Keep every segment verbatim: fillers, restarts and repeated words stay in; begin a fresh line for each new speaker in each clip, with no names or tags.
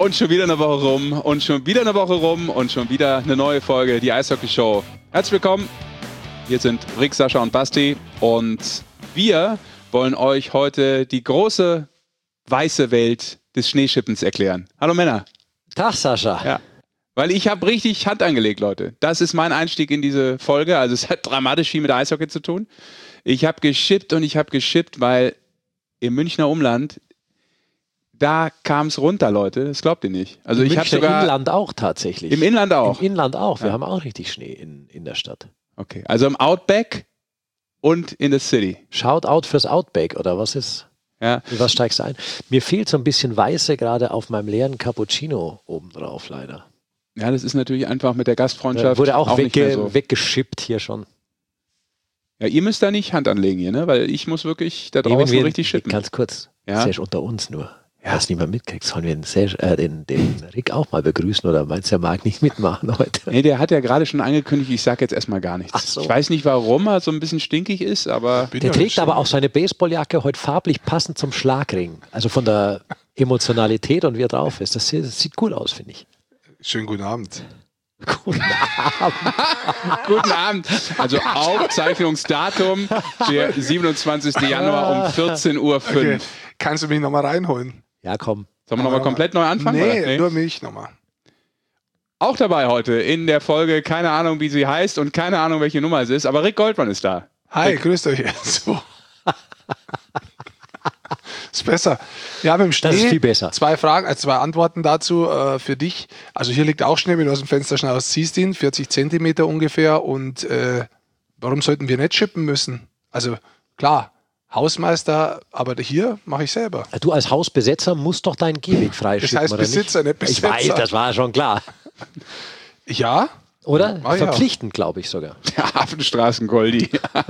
Und schon wieder eine Woche rum und schon wieder eine Woche rum und schon wieder eine neue Folge, die Eishockey-Show. Herzlich willkommen, hier sind Rick, Sascha und Basti und wir wollen euch heute die große weiße Welt des Schneeschippens erklären. Hallo Männer.
Tag Sascha.
Ja, weil ich habe richtig Hand angelegt, Leute. Das ist mein Einstieg in diese Folge, also es hat dramatisch viel mit Eishockey zu tun. Ich habe geschippt und ich habe geschippt, weil im Münchner Umland da kam es runter, Leute. Das glaubt ihr nicht. Also
Im
ich habe sogar
Im Inland auch tatsächlich.
Im Inland auch.
Im Inland auch. Wir
ja.
haben auch richtig Schnee in, in der Stadt.
Okay, also im Outback und in der City.
Shoutout fürs Outback, oder was ist?
Ja.
Was steigst du ein? Mir fehlt so ein bisschen Weiße gerade auf meinem leeren Cappuccino obendrauf, leider.
Ja, das ist natürlich einfach mit der Gastfreundschaft.
Ja, wurde auch,
auch
wegge-
nicht mehr so.
weggeschippt hier schon.
Ja, ihr müsst da nicht Hand anlegen hier, ne? Weil ich muss wirklich da draußen
wir,
richtig schippen.
Ganz kurz,
ja?
Serge, unter uns nur.
Ja.
Was niemand mitkriegt, sollen wir den, Serge, äh, den, den Rick auch mal begrüßen oder meinst du, er mag nicht mitmachen heute?
Nee, der hat ja gerade schon angekündigt, ich sage jetzt erstmal gar nichts.
Ach so.
Ich weiß nicht, warum er so ein bisschen stinkig ist, aber...
Der trägt aber auch seine Baseballjacke heute farblich passend zum Schlagring. Also von der Emotionalität und wie er drauf ist. Das sieht, das sieht cool aus, finde ich.
Schönen guten Abend.
Guten Abend.
Guten Abend. Also Aufzeichnungsdatum der siebenundzwanzigsten Januar um vierzehn Uhr fünf.
Okay. Kannst du mich nochmal reinholen?
Ja, komm.
Sollen wir nochmal komplett neu anfangen?
Nee,
oder? nee,
nur mich nochmal.
Auch dabei heute in der Folge, keine Ahnung, wie sie heißt und keine Ahnung, welche Nummer es ist, aber Rick Goldmann ist da.
Hi,
Rick.
grüßt euch. So. Ist besser. Ja, mit dem Schnee.
Das ist viel besser.
Zwei Fragen, also zwei Antworten dazu äh, für dich. Also hier liegt auch Schnee, wenn du aus dem Fenster schnaust, siehst ihn, vierzig Zentimeter ungefähr. Und äh, warum sollten wir nicht schippen müssen? Also klar, Hausmeister, aber hier mache ich selber.
Du als Hausbesetzer musst doch deinen Gehweg freischicken,
Das heißt
oder
Besitzer,
nicht?
nicht
Ich
Besetzer.
weiß, das war schon klar.
Ja.
Oder?
Mach ich auch.
Verpflichtend, glaube ich sogar.
Der Hafenstraßen-Goldi.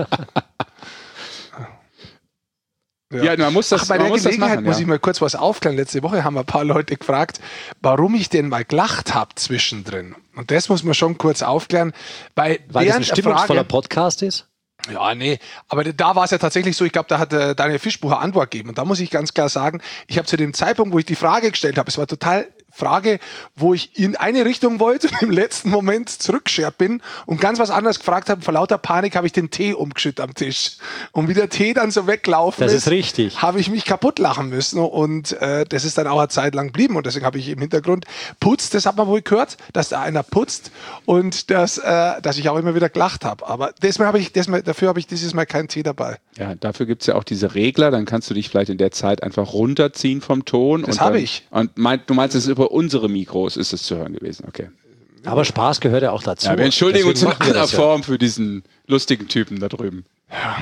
Ja, man muss das,
Ach, bei
man
der
muss das
Gelegenheit
machen.
muss
Ja.
ich mal kurz was aufklären. Letzte Woche haben ein paar Leute gefragt, warum ich denn mal gelacht habe zwischendrin. Und das muss man schon kurz aufklären. Bei
Weil das ein
während der
stimmungsvoller
Frage,
Podcast ist?
ja, nee, aber da war es ja tatsächlich so, ich glaube, da hat äh, Daniel Fischbucher Antwort gegeben. Und da muss ich ganz klar sagen, ich habe zu dem Zeitpunkt, wo ich die Frage gestellt habe, es war total Frage, wo ich in eine Richtung wollte und im letzten Moment zurückgeschert bin und ganz was anderes gefragt habe. Vor lauter Panik habe ich den Tee umgeschüttet am Tisch. Und wie der Tee dann so weggelaufen
Das
ist,
ist richtig.
habe ich mich kaputt lachen müssen. Und äh, das ist dann auch eine Zeit lang geblieben. Und deswegen habe ich im Hintergrund putzt, das hat man wohl gehört, dass da einer putzt und dass, äh, dass ich auch immer wieder gelacht habe. Aber deswegen habe ich, deswegen, dafür habe ich dieses Mal keinen Tee dabei.
Ja, dafür gibt es ja auch diese Regler, dann kannst du dich vielleicht in der Zeit einfach runterziehen vom Ton.
Das
und
habe
dann-
ich.
Und meint, du meinst, es ist über unsere Mikros ist es zu hören gewesen, okay.
Aber Spaß gehört ja auch dazu.
Ja, wir entschuldigen uns in
Deswegen machen wir
aller
das ja.
Form für diesen lustigen Typen da drüben. Ja.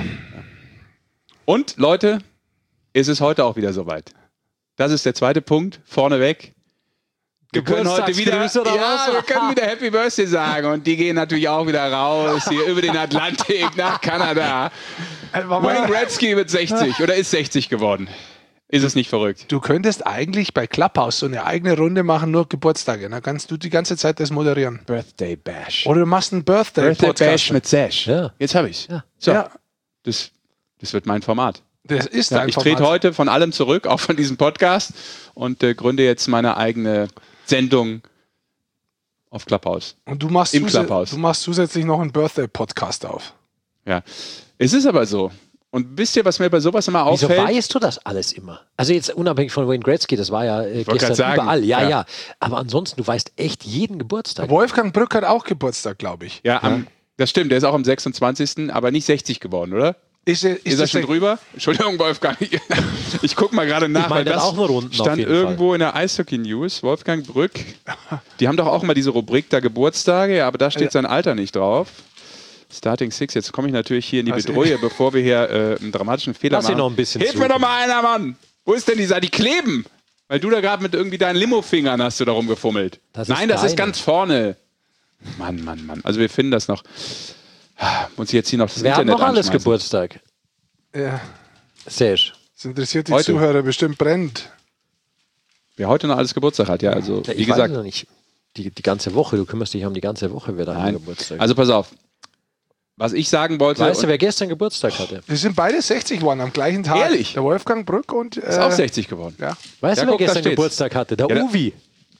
Und Leute, es ist heute auch wieder soweit. Das ist der zweite Punkt, vorneweg. Wir können heute wieder,
Geburtstagsgrüße oder
ja,
was?
wir können wieder Happy Birthday sagen und die gehen natürlich auch wieder raus hier über den Atlantik nach Kanada. Wayne Gretzky wird sechzig oder ist sechzig geworden. Ist es nicht verrückt?
Du könntest eigentlich bei Clubhouse so eine eigene Runde machen, nur Geburtstage. Dann kannst du die ganze Zeit das moderieren.
Birthday Bash.
Oder du machst einen Birthday-Podcast.
Birthday Bash mit Sash.
Ja.
Jetzt habe ich's.
Ja.
So,
Ja,
das, das wird mein Format.
das ist
Ja,
dein
ich trete
Format.
heute von allem zurück, auch von diesem Podcast und äh, gründe jetzt meine eigene Sendung auf Clubhouse.
Und du machst,
Im
zus-
Clubhouse.
du machst zusätzlich noch einen Birthday-Podcast auf.
Ja, es ist aber so. Und wisst ihr, was mir bei sowas immer
Wieso
auffällt?
weißt du das alles immer? Also jetzt unabhängig von Wayne Gretzky, das war ja äh,
wollte
gestern
grad sagen,
überall. Ja,
ja.
ja, Aber ansonsten, du weißt echt jeden Geburtstag.
Wolfgang Brück hat auch Geburtstag, glaube ich.
Ja, am, das stimmt, der ist auch am sechsundzwanzigsten aber nicht sechzig geworden, oder?
Ist, er- ist,
Ist er
das
schon
der-
drüber? Entschuldigung, Wolfgang. Ich gucke mal gerade nach,
Ich meine,
weil
der
das
hat auch nur Runden auf
stand
jeden
irgendwo in der Eishockey-News. Wolfgang Brück. Die haben doch auch immer diese Rubrik da Geburtstage, ja, aber da steht
Ja.
sein Alter nicht drauf. Starting Six, jetzt komme ich natürlich hier in die
Also-
Bedrohung, bevor wir hier äh, einen dramatischen Fehler
Lass ihn
machen.
noch ein bisschen
Hilf mir
suchen.
doch mal einer, Mann! Wo ist denn dieser? Die kleben! Weil du da gerade mit irgendwie deinen Limo-Fingern hast du da rumgefummelt.
Das ist
Nein, das ist
deine.
ganz vorne. Mann, Mann, Mann. Also wir finden das noch. Muss ich jetzt hier noch das
Wer hat
Internet
noch alles
anschmeißen.
Geburtstag?
Ja,
Serge.
das interessiert die
Heute.
Zuhörer bestimmt brennt.
Wer heute noch alles Geburtstag hat, ja, also
Ja,
wie
ich weiß
gesagt.
es noch nicht. Die, die ganze Woche, du kümmerst dich um die ganze Woche, wer da
Nein.
Geburtstag
Also pass auf. Was ich sagen wollte,
Weißt du,
und-
wer gestern Geburtstag hatte?
Wir sind beide sechzig geworden am gleichen Tag.
Ehrlich?
Der Wolfgang Brück und. Äh,
ist auch sechzig geworden.
Ja.
Weißt
Ja,
du, wer
guck, da
gestern
steht's.
Geburtstag hatte? Der
Ja, da-
Uwi.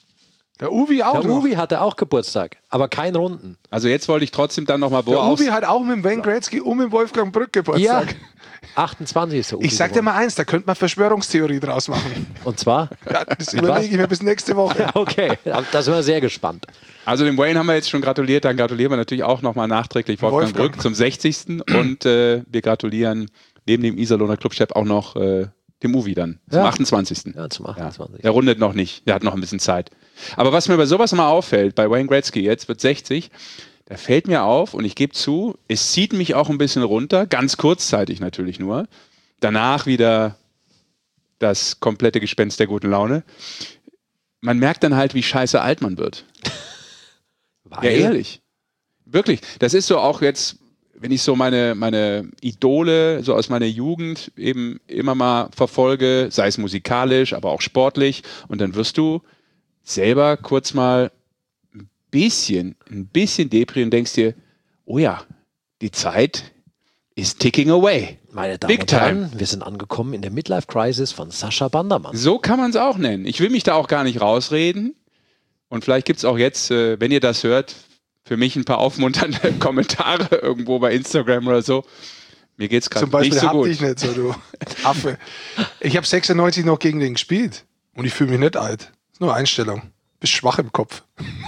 Der Uwe auch
Der
noch.
Uwe hatte auch Geburtstag, aber kein Runden.
Also jetzt wollte ich trotzdem dann nochmal, wo
Der
aus...
Uwe hat auch mit dem Wayne Gretzky und mit dem Wolfgang Brück Geburtstag.
Ja, achtundzwanzig ist der Uwe
Ich sag dir
geworden.
mal eins, da könnte man Verschwörungstheorie draus machen.
Und zwar?
Ja, das überlege ich mir bis nächste Woche.
Okay, da sind wir sehr gespannt.
Also dem Wayne haben wir jetzt schon gratuliert, dann gratulieren wir natürlich auch nochmal nachträglich Wolfgang,
Wolfgang.
Brück zum sechzigsten Und äh, wir gratulieren neben dem Iserlohner Clubchef auch noch äh, dem Uwe dann zum
Ja.
achtundzwanzigsten
Ja, zum achtundzwanzigsten
Der rundet noch nicht, der hat noch ein bisschen Zeit. Aber was mir bei sowas mal auffällt, bei Wayne Gretzky, jetzt wird sechzig, da fällt mir auf und ich gebe zu, es zieht mich auch ein bisschen runter, ganz kurzzeitig natürlich nur. Danach wieder das komplette Gespenst der guten Laune. Man merkt dann halt, wie scheiße alt man wird.
Weil,
Ja, ehrlich. Wirklich. Das ist so auch jetzt, wenn ich so meine, meine Idole so aus meiner Jugend eben immer mal verfolge, sei es musikalisch, aber auch sportlich, und dann wirst du selber kurz mal ein bisschen, ein bisschen depri und denkst dir, oh ja, die Zeit is ticking away.
Meine Damen
Big
und
time.
Herren, wir sind angekommen in der Midlife-Crisis von Sascha Bandermann.
So kann man es auch nennen. Ich will mich da auch gar nicht rausreden. Und vielleicht gibt es auch jetzt, äh, wenn ihr das hört, für mich ein paar aufmunternde Kommentare irgendwo bei Instagram oder so. Mir geht es gerade
Zum Beispiel
nicht so
hab
gut.
dich nicht so, du Affe. Ich habe sechsundneunzig noch gegen den gespielt und ich fühle mich nicht alt. Das ist nur Einstellung. Bist schwach im Kopf.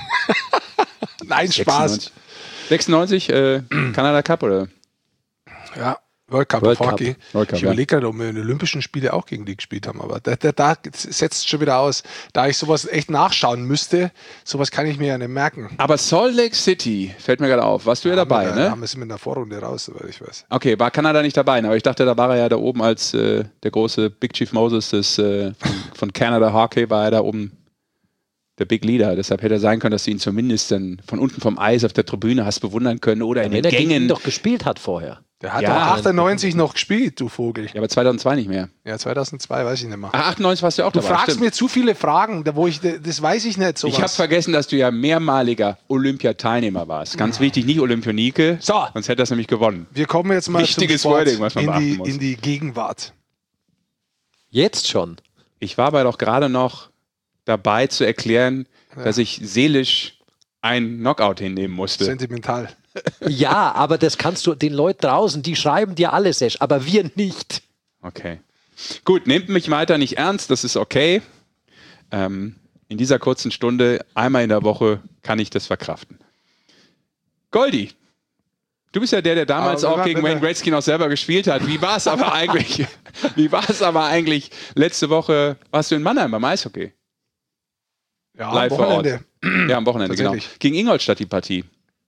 Nein, Spaß.
sechsundneunzig, äh, Kanada Cup oder?
Ja, World Cup
World
of
Cup.
Hockey.
World Cup,
Ich überlege gerade, ob wir in den Olympischen Spiele auch gegen die gespielt haben, aber da, da, da setzt schon wieder aus. Da ich sowas echt nachschauen müsste, sowas kann ich mir ja nicht merken.
Aber Salt Lake City, fällt mir gerade auf, warst du ja dabei,
haben wir,
ne?
haben wir es in der Vorrunde raus, soweit ich weiß.
Okay, war Kanada nicht dabei, aber ich dachte, da war er ja da oben als äh, der große Big Chief Moses des, äh, von, von Canada Hockey, war er da oben der Big Leader. Deshalb hätte er sein können, dass du ihn zumindest dann von unten vom Eis auf der Tribüne hast bewundern können oder in
Wenn
den
er gegen ihn
Gängen.
doch gespielt hat vorher.
Der hat
Ja.
doch achtundneunzig noch gespielt, du Vogel.
Ja, aber zweitausendzwei nicht mehr.
Ja, zweitausendzwei weiß ich nicht mehr.
Ach, achtundneunzig warst du ja auch
Du
dabei.
fragst
stimmt.
mir zu viele Fragen, da wo ich, das weiß ich nicht. Sowas.
Ich habe vergessen, dass du ja mehrmaliger Olympiateilnehmer warst. Ganz wichtig, nicht Olympionike,
So.
sonst hätte das nämlich gewonnen.
Wir kommen jetzt mal
Wichtiges
zum Sport
Wording, was man
in,
beachten
die,
muss.
in die Gegenwart.
Jetzt schon.
Ich war aber doch gerade noch dabei zu erklären, dass ich seelisch einen Knockout hinnehmen musste.
Sentimental.
Ja, aber das kannst du den Leuten draußen, die schreiben dir alles, Sesh, aber wir nicht.
Okay. Gut, nehmt mich weiter nicht ernst, das ist okay. Ähm, in dieser kurzen Stunde, einmal in der Woche, kann ich das verkraften. Goldi, du bist ja der, der damals
Aber wir
auch
waren
gegen
bitte-
Wayne Gretzky noch selber gespielt hat. Wie war es aber eigentlich? Wie war es aber eigentlich letzte Woche? Warst du in Mannheim beim Eishockey?
Ja,
Live
am
vor Ort.
Wochenende.
Ja, am Wochenende, genau.
Tatsächlich.
Gegen Ingolstadt die Partie.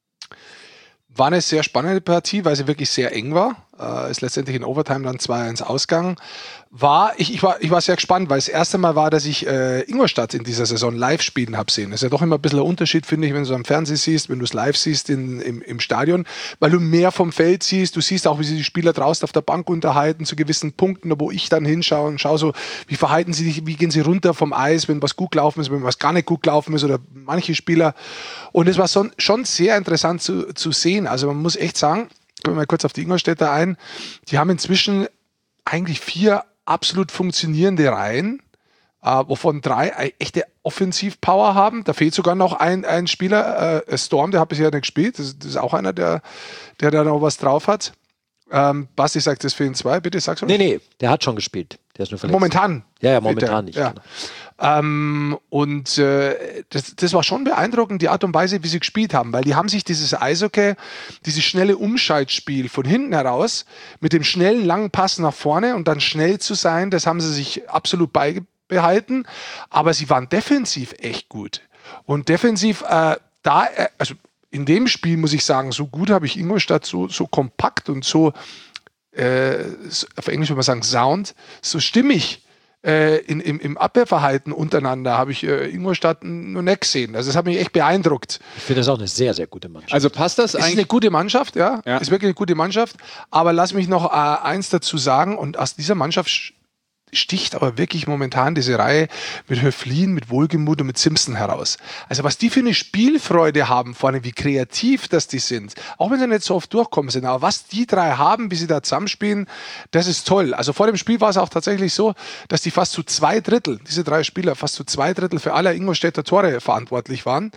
War eine sehr spannende Partie, weil sie wirklich sehr eng war. Äh, ist letztendlich in Overtime dann zwei eins ausgegangen. War, ich, ich, war, ich war sehr gespannt, weil es das erste Mal war, dass ich äh, Ingolstadt in dieser Saison live spielen habe sehen. Das ist ja doch immer ein bisschen ein Unterschied, finde ich, wenn du es am Fernsehen siehst, wenn du es live siehst in, im, im Stadion, weil du mehr vom Feld siehst. Du siehst auch, wie sich die Spieler draußen auf der Bank unterhalten, zu gewissen Punkten, wo ich dann hinschaue und schaue so, wie verhalten sie sich, wie gehen sie runter vom Eis, wenn was gut gelaufen ist, wenn was gar nicht gut gelaufen ist oder manche Spieler. Und es war so, schon sehr interessant zu, zu sehen. Also man muss echt sagen, gehen wir mal kurz auf die Ingolstädter ein, die haben inzwischen eigentlich vier absolut funktionierende Reihen, äh, wovon drei eine echte Offensivpower haben. Da fehlt sogar noch ein, ein Spieler, äh, Storm, der hat bisher nicht gespielt. Das, das ist auch einer, der, der da noch was drauf hat. Ähm, Basti sagt, es fehlen zwei. Bitte, sag's uns.
Nee, nee, der hat schon gespielt. Der ist nur verletzt.
Momentan.
Ja, ja, momentan nicht.
Ja.
Genau.
Ähm, und äh, das, das war schon beeindruckend, die Art und Weise, wie sie gespielt haben, weil die haben sich dieses Eishockey, dieses schnelle Umschaltspiel von hinten heraus mit dem schnellen, langen Pass nach vorne und dann schnell zu sein, das haben sie sich absolut beibehalten, aber sie waren defensiv echt gut. Und defensiv, äh, da, äh, also in dem Spiel muss ich sagen, so gut habe ich Ingolstadt so, so kompakt und so, äh, so, auf Englisch würde man sagen, sound, so stimmig äh, in, im, im Abwehrverhalten untereinander habe ich äh, Ingolstadt noch nicht gesehen. Also das hat mich echt beeindruckt.
Ich finde das auch eine sehr, sehr gute Mannschaft.
Also passt das
Es ist eine
eigentlich?
gute Mannschaft, ja.
Ja.
Ist wirklich eine gute Mannschaft. Aber lass mich noch äh, eins dazu sagen. Und aus dieser Mannschaft sch- sticht aber wirklich momentan diese Reihe mit Höflin, mit Wohlgemut und mit Simpson heraus. Also was die für eine Spielfreude haben vorne, wie kreativ das die sind, auch wenn sie nicht so oft durchkommen sind, aber was die drei haben, wie sie da zusammenspielen, das ist toll. Also vor dem Spiel war es auch tatsächlich so, dass die fast zu zwei Drittel, diese drei Spieler, fast zu zwei Drittel für alle Ingolstädter Tore verantwortlich waren.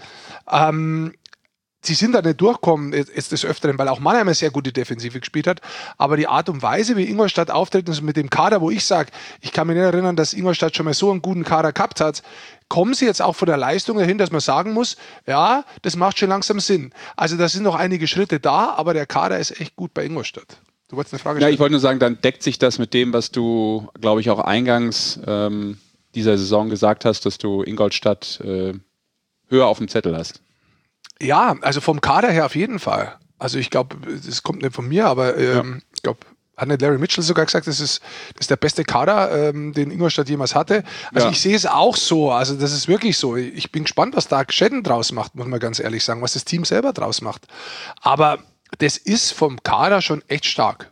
Ähm, Sie sind da nicht durchgekommen, jetzt des Öfteren, weil auch Mannheim eine sehr gute Defensive gespielt hat. Aber die Art und Weise, wie Ingolstadt auftritt, also mit dem Kader, wo ich sage, ich kann mich nicht erinnern, dass Ingolstadt schon mal so einen guten Kader gehabt hat, kommen sie jetzt auch von der Leistung dahin, dass man sagen muss, ja, das macht schon langsam Sinn. Also da sind noch einige Schritte da, aber der Kader ist echt gut bei Ingolstadt. Du wolltest eine Frage stellen?
Ja, ich wollte nur sagen, dann deckt sich das mit dem, was du, glaube ich, auch eingangs ähm, dieser Saison gesagt hast, dass du Ingolstadt äh, höher auf dem Zettel hast.
Ja, also vom Kader her auf jeden Fall. Also ich glaube, das kommt nicht von mir, aber ähm, ja. ich glaube, hat nicht Larry Mitchell sogar gesagt, das ist, das ist der beste Kader, ähm, den Ingolstadt jemals hatte. Also ja. ich sehe es auch so, also das ist wirklich so. Ich bin gespannt, was da Schäden draus macht, muss man ganz ehrlich sagen, was das Team selber draus macht. Aber das ist vom Kader schon echt stark.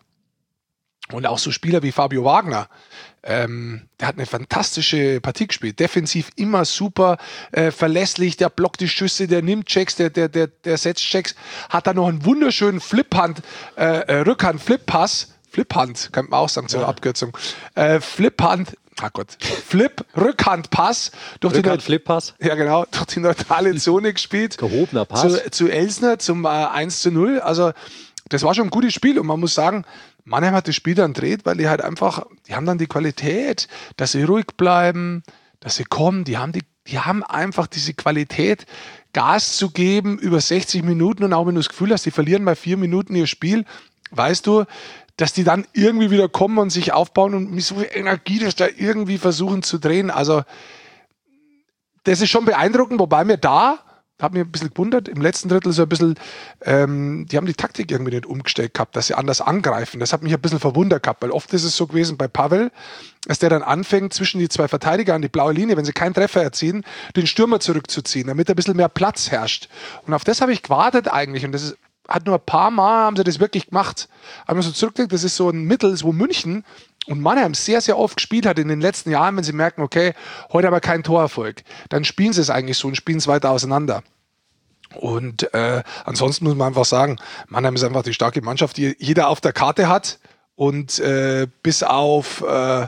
Und auch so Spieler wie Fabio Wagner, ähm, der hat eine fantastische Partie gespielt. Defensiv immer super, äh, verlässlich, der blockt die Schüsse, der nimmt Checks, der, der, der, der setzt Checks, hat da noch einen wunderschönen Fliphand, äh, Rückhand-Flip-Pass, Fliphand, kann man auch sagen zur ja. Abkürzung, äh, Fliphand, ach Gott, Flip-Rückhandpass durch
Rückhand, die Flip-Pass?
Ja genau, durch die neutrale Zone gespielt.
Gehobener Pass.
Zu, zu Elsner zum äh, eins zu null, also das war schon ein gutes Spiel und man muss sagen, Mannheim hat das Spiel dann dreht, weil die halt einfach, die haben dann die Qualität, dass sie ruhig bleiben, dass sie kommen, die haben, die, die haben einfach diese Qualität, Gas zu geben über sechzig Minuten und auch wenn du das Gefühl hast, die verlieren bei vier Minuten ihr Spiel, weißt du, dass die dann irgendwie wieder kommen und sich aufbauen und mit so viel Energie das da irgendwie versuchen zu drehen. Also das ist schon beeindruckend, wobei mir da habe mich ein bisschen gewundert, im letzten Drittel so ein bisschen, ähm, die haben die Taktik irgendwie nicht umgestellt gehabt, dass sie anders angreifen. Das hat mich ein bisschen verwundert gehabt, weil oft ist es so gewesen bei Pavel, dass der dann anfängt, zwischen die zwei Verteidiger an die blaue Linie, wenn sie keinen Treffer erzielen, den Stürmer zurückzuziehen, damit ein bisschen mehr Platz herrscht. Und auf das habe ich gewartet eigentlich und das ist, hat nur ein paar Mal, haben sie das wirklich gemacht. Aber wenn man so zurückdenkt, das ist so ein Mittel, wo München und Mannheim sehr, sehr oft gespielt hat in den letzten Jahren, wenn sie merken, okay, heute aber kein Torerfolg, dann spielen sie es eigentlich so und spielen es weiter auseinander. Und äh, ansonsten muss man einfach sagen, Mannheim ist einfach die starke Mannschaft, die jeder auf der Karte hat und äh, bis auf äh,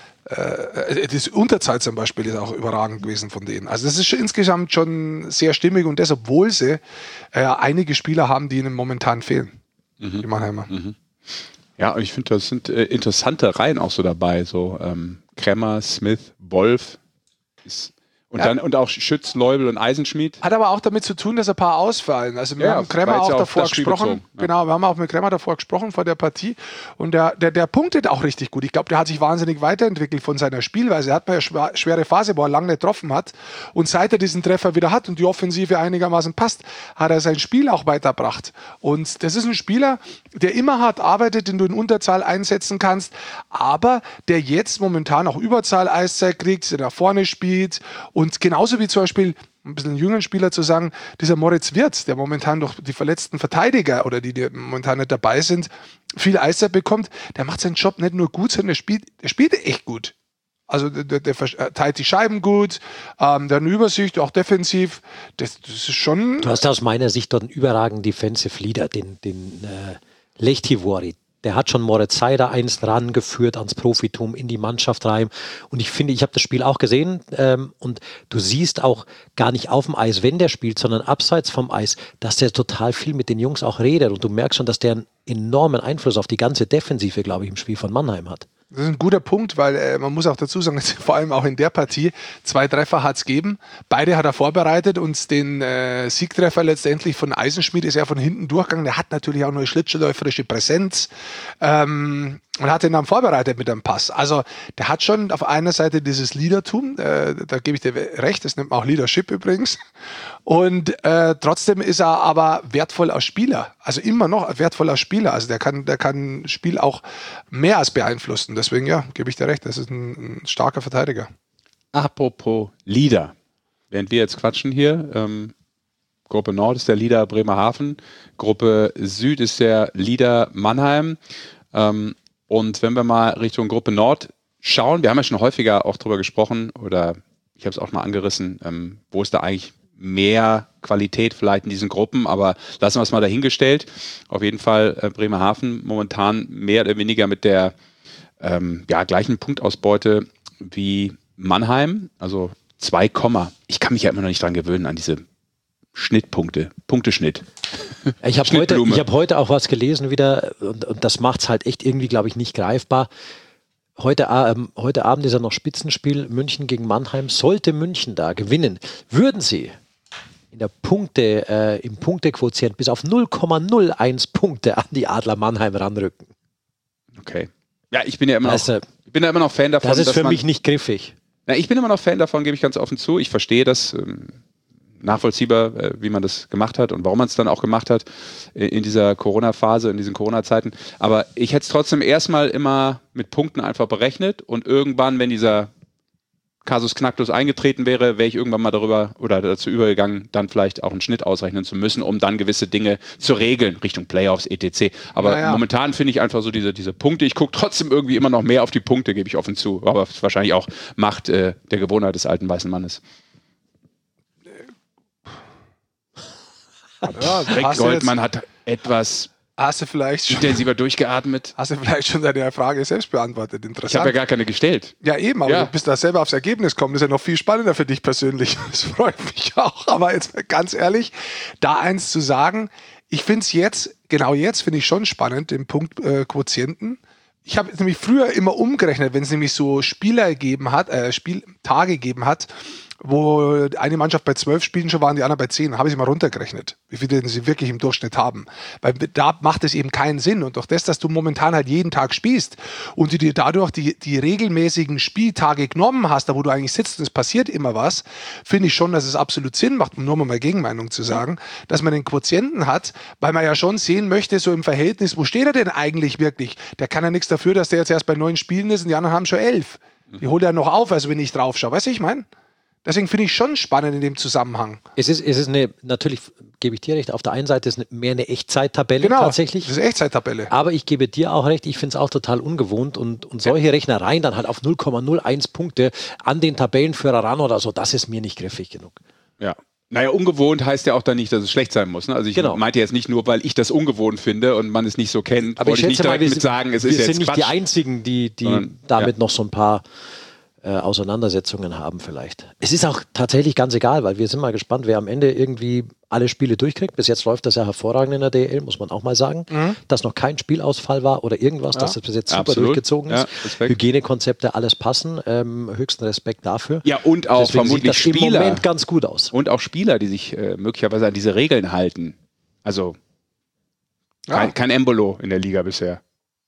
äh, das Unterzahl zum Beispiel ist auch überragend gewesen von denen. Also das ist schon insgesamt schon sehr stimmig und das, obwohl sie äh, einige Spieler haben, die ihnen momentan fehlen, mhm. die Mannheimer. Mhm.
Ja, ich finde, das sind äh, interessante Reihen auch so dabei. So ähm, Kremmer, Smith, Wolf ist, und, ja. dann, und auch Schütz, Leubel und Eisenschmied.
Hat aber auch damit zu tun, dass ein paar ausfallen. Also wir ja, haben Kremmer auch davor gesprochen. Ja. Genau, wir haben auch mit Kremmer davor gesprochen vor der Partie. Und der, der, der punktet auch richtig gut. Ich glaube, der hat sich wahnsinnig weiterentwickelt von seiner Spielweise. Er hat mal eine schwere Phase, wo er lange nicht getroffen hat. Und seit er diesen Treffer wieder hat und die Offensive einigermaßen passt, hat er sein Spiel auch weitergebracht. Und das ist ein Spieler, der immer hart arbeitet, den du in Unterzahl einsetzen kannst, aber der jetzt momentan auch Überzahl Eiszeit kriegt, der nach vorne spielt. Und genauso wie zum Beispiel, ein bisschen jüngeren Spieler zu sagen, dieser Moritz Wirtz, der momentan durch die verletzten Verteidiger oder die, die momentan nicht dabei sind, viel Eiszeit bekommt, der macht seinen Job nicht nur gut, sondern der spielt, der spielt echt gut. Also der, der verteilt die Scheiben gut, ähm, der hat eine Übersicht, auch defensiv. Das, das ist schon...
Du hast aus meiner Sicht dort einen überragenden Defensive Leader, den, den äh, Lehtivori. Der hat schon Moritz Seider einst rangeführt ans Profitum, in die Mannschaft rein. Und ich finde, ich habe das Spiel auch gesehen ähm, und du siehst auch gar nicht auf dem Eis, wenn der spielt, sondern abseits vom Eis, dass der total viel mit den Jungs auch redet. Und du merkst schon, dass der einen enormen Einfluss auf die ganze Defensive, glaube ich, im Spiel von Mannheim hat.
Das ist ein guter Punkt, weil äh, man muss auch dazu sagen, dass vor allem auch in der Partie zwei Treffer hat es gegeben. Beide hat er vorbereitet und den äh, Siegtreffer letztendlich von Eisenschmied ist er von hinten durchgegangen. Der hat natürlich auch noch eine schlittschuhläuferische Präsenz ähm, und hat ihn dann vorbereitet mit einem Pass. Also der hat schon auf einer Seite dieses Leadertum, äh, da gebe ich dir recht, das nennt man auch Leadership übrigens. Und äh, trotzdem ist er aber wertvoll als Spieler, also immer noch wertvoll als Spieler. Also der kann, der kann Spiel auch mehr als beeinflussen. Deswegen, ja, gebe ich dir recht, das ist ein, ein starker Verteidiger.
Apropos Leader. Während wir jetzt quatschen hier, ähm, Gruppe Nord ist der Leader Bremerhaven, Gruppe Süd ist der Leader Mannheim. Ähm, und wenn wir mal Richtung Gruppe Nord schauen. Wir haben ja schon häufiger auch drüber gesprochen oder ich habe es auch mal angerissen, ähm, wo ist da eigentlich mehr Qualität vielleicht in diesen Gruppen, aber lassen wir es mal dahingestellt. Auf jeden Fall äh, Bremerhaven momentan mehr oder weniger mit der ähm, ja, gleichen Punktausbeute wie Mannheim, also zwei, ich kann mich ja immer noch nicht dran gewöhnen an diese Schnittpunkte, Punkteschnitt.
Ich habe heute, ich hab heute auch was gelesen wieder und, und das macht es halt echt irgendwie, glaube ich, nicht greifbar. Heute, ähm, heute Abend ist ja noch Spitzenspiel München gegen Mannheim. Sollte München da gewinnen, würden sie in der Punkte, äh, im Punktequotient bis auf null Komma null eins Punkte an die Adler Mannheim ranrücken.
Okay. Ja, ich bin ja immer noch,
also,
ich bin ja immer noch Fan davon.
Das ist für
man,
mich nicht griffig.
Na, ich bin immer noch Fan davon, gebe ich ganz offen zu. Ich verstehe das ähm, nachvollziehbar, äh, wie man das gemacht hat und warum man es dann auch gemacht hat äh, in dieser Corona-Phase, in diesen Corona-Zeiten. Aber ich hätte es trotzdem erstmal immer mit Punkten einfach berechnet und irgendwann, wenn dieser Kasus Knacktus eingetreten wäre, wäre ich irgendwann mal darüber oder dazu übergegangen, dann vielleicht auch einen Schnitt ausrechnen zu müssen, um dann gewisse Dinge zu regeln, Richtung Playoffs, et cetera. Aber naja. momentan finde ich einfach so diese, diese Punkte, ich gucke trotzdem irgendwie immer noch mehr auf die Punkte, gebe ich offen zu. Aber es ist wahrscheinlich auch Macht äh, der Gewohnheit des alten weißen Mannes. Ja, Rick Goldmann hat etwas
Hast du vielleicht schon,
intensiver durchgeatmet.
Hast du vielleicht schon deine Frage selbst beantwortet? Interessant.
Ich habe ja gar keine gestellt.
Ja, eben, aber ja. du bist da selber aufs Ergebnis gekommen. Das ist ja noch viel spannender für dich persönlich. Das freut mich auch. Aber jetzt ganz ehrlich, da eins zu sagen, ich finde es jetzt, genau jetzt finde ich schon spannend, den Punkt äh, Quotienten. Ich habe nämlich früher immer umgerechnet, wenn es nämlich so Spieler gegeben hat, äh, Spieltage gegeben hat, wo eine Mannschaft bei zwölf Spielen schon war und die andere bei zehn, habe ich mal runtergerechnet, wie viele sie wirklich im Durchschnitt haben. Weil da macht es eben keinen Sinn. Und durch das, dass du momentan halt jeden Tag spielst und du dir dadurch die, die regelmäßigen Spieltage genommen hast, da wo du eigentlich sitzt und es passiert immer was, finde ich schon, dass es absolut Sinn macht, um nur mal meine Gegenmeinung zu sagen, dass man den Quotienten hat, weil man ja schon sehen möchte, so im Verhältnis, wo steht er denn eigentlich wirklich? Der kann ja nichts dafür, dass der jetzt erst bei neun Spielen ist und die anderen haben schon elf. Die holt er noch auf, also wenn ich drauf schaue. Weißt du, ich meine? Deswegen finde ich schon spannend in dem Zusammenhang.
Es ist, es ist eine, natürlich gebe ich dir recht, auf der einen Seite ist es mehr eine Echtzeittabelle
genau,
tatsächlich.
Das ist eine Echtzeittabelle.
Aber ich gebe dir auch recht, ich finde es auch total ungewohnt und, und solche ja. Rechnereien dann halt auf null Komma null eins Punkte an den Tabellenführer ran oder so, das ist mir nicht griffig genug.
Ja. Naja, ungewohnt heißt ja auch dann nicht, dass es schlecht sein muss. Ne? Also ich genau. meinte jetzt nicht nur, weil ich das ungewohnt finde und man es nicht so kennt,
aber
wollte ich nicht direkt mal, mit sagen, es ist jetzt
Wir sind nicht
Quatsch.
die Einzigen, die, die Sondern, damit ja. noch so ein paar Äh, Auseinandersetzungen haben vielleicht. Es ist auch tatsächlich ganz egal, weil wir sind mal gespannt, wer am Ende irgendwie alle Spiele durchkriegt. Bis jetzt läuft das ja hervorragend in der D L, muss man auch mal sagen, mhm. dass noch kein Spielausfall war oder irgendwas, ja. dass das bis jetzt super
Absolut.
durchgezogen ist.
Ja,
Hygienekonzepte, alles passen. Ähm, höchsten Respekt dafür.
Ja, und auch
Deswegen
vermutlich
sieht das
Spieler.
Im Moment ganz gut aus.
Und auch Spieler, die sich äh, möglicherweise an diese Regeln halten. Also ja. kein, kein Embolo in der Liga bisher.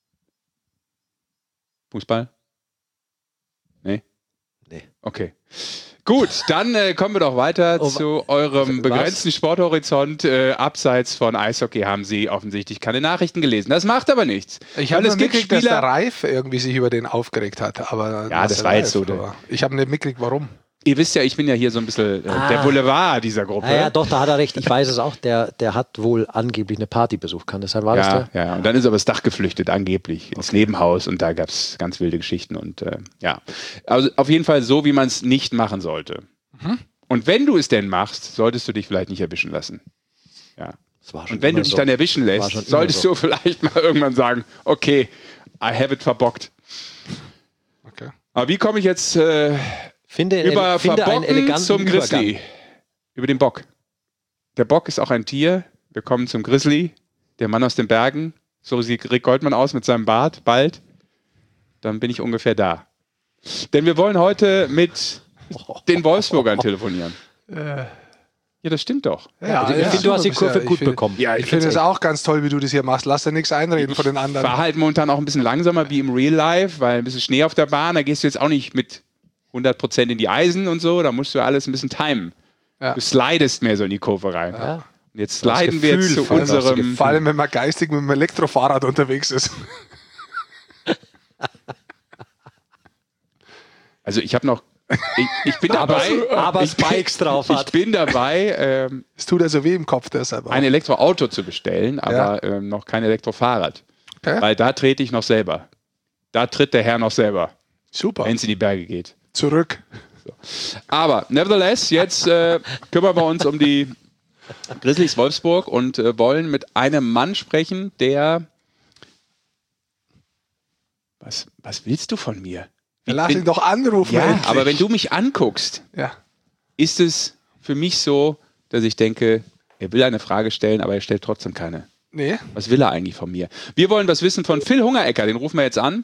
Fußball? Nee?
Nee.
Okay. Gut, dann äh, kommen wir doch weiter oh, zu eurem begrenzten was? Sporthorizont. Äh, abseits von Eishockey haben Sie offensichtlich keine Nachrichten gelesen. Das macht aber nichts.
Ich habe nicht mitgekriegt, dass der Reif irgendwie sich über den aufgeregt hat. Aber
ja, das war jetzt so.
Ich habe nicht mitgekriegt, warum.
Ihr wisst ja, ich bin ja hier so ein bisschen äh, ah. der Boulevard dieser Gruppe.
Ja, ja, doch, da hat er recht. Ich weiß es auch. Der, der hat wohl angeblich eine Party besucht. Kann das sein? War
ja,
das der?
Ja, und dann ist er übers Dach geflüchtet, angeblich, ins okay. Nebenhaus. Und da gab es ganz wilde Geschichten. Und äh, ja, also auf jeden Fall so, wie man es nicht machen sollte. Mhm. Und wenn du es denn machst, solltest du dich vielleicht nicht erwischen lassen. Ja. Und wenn du dich so. dann erwischen lässt, solltest so. du vielleicht mal irgendwann sagen, okay, I have it verbockt.
Okay.
Aber wie komme ich jetzt... Äh,
Finde,
über
finde
Verbocken zum Grizzly. Übergang. Über den Bock. Der Bock ist auch ein Tier. Wir kommen zum Grizzly. Der Mann aus den Bergen. So sieht Rick Goldmann aus mit seinem Bart. Bald. Dann bin ich ungefähr da. Denn wir wollen heute mit den Wolfsburgern telefonieren. Äh. Ja, das stimmt doch.
Ja,
also ich
ja.
finde, du hast die Kurve
ja,
gut
find,
bekommen.
Ja, ich, ich finde es auch ganz toll, wie du das hier machst. Lass dir nichts einreden von den anderen.
Ich war halt momentan auch ein bisschen langsamer wie im Real Life, weil ein bisschen Schnee auf der Bahn. Da gehst du jetzt auch nicht mit hundert Prozent in die Eisen und so, da musst du alles ein bisschen timen. Ja. Du slidest mehr so in die Kurve rein. Ja. Und jetzt sliden wir jetzt zu unserem...
Vor allem, wenn man geistig mit dem Elektrofahrrad unterwegs ist.
Also ich habe noch... Ich, ich bin dabei...
aber
ich
Spikes bin, drauf hat.
Ich bin dabei... Ähm,
es tut ja so weh im Kopf deshalb auch.
Ein Elektroauto zu bestellen, aber ja. ähm, noch kein Elektrofahrrad. Okay. Weil da trete ich noch selber. Da tritt der Herr noch selber.
Super.
Wenn es in die Berge geht.
Zurück.
So. Aber nevertheless, jetzt äh, kümmern wir uns um die Grizzlies Wolfsburg und äh, wollen mit einem Mann sprechen, der... Was, was willst du von mir?
Ja, lass ihn doch anrufen.
Ja,
endlich.
aber wenn du mich anguckst,
ja.
ist es für mich so, dass ich denke, er will eine Frage stellen, aber er stellt trotzdem keine.
Nee.
Was will er eigentlich von mir? Wir wollen was wissen von Phil Hungerecker, den rufen wir jetzt an.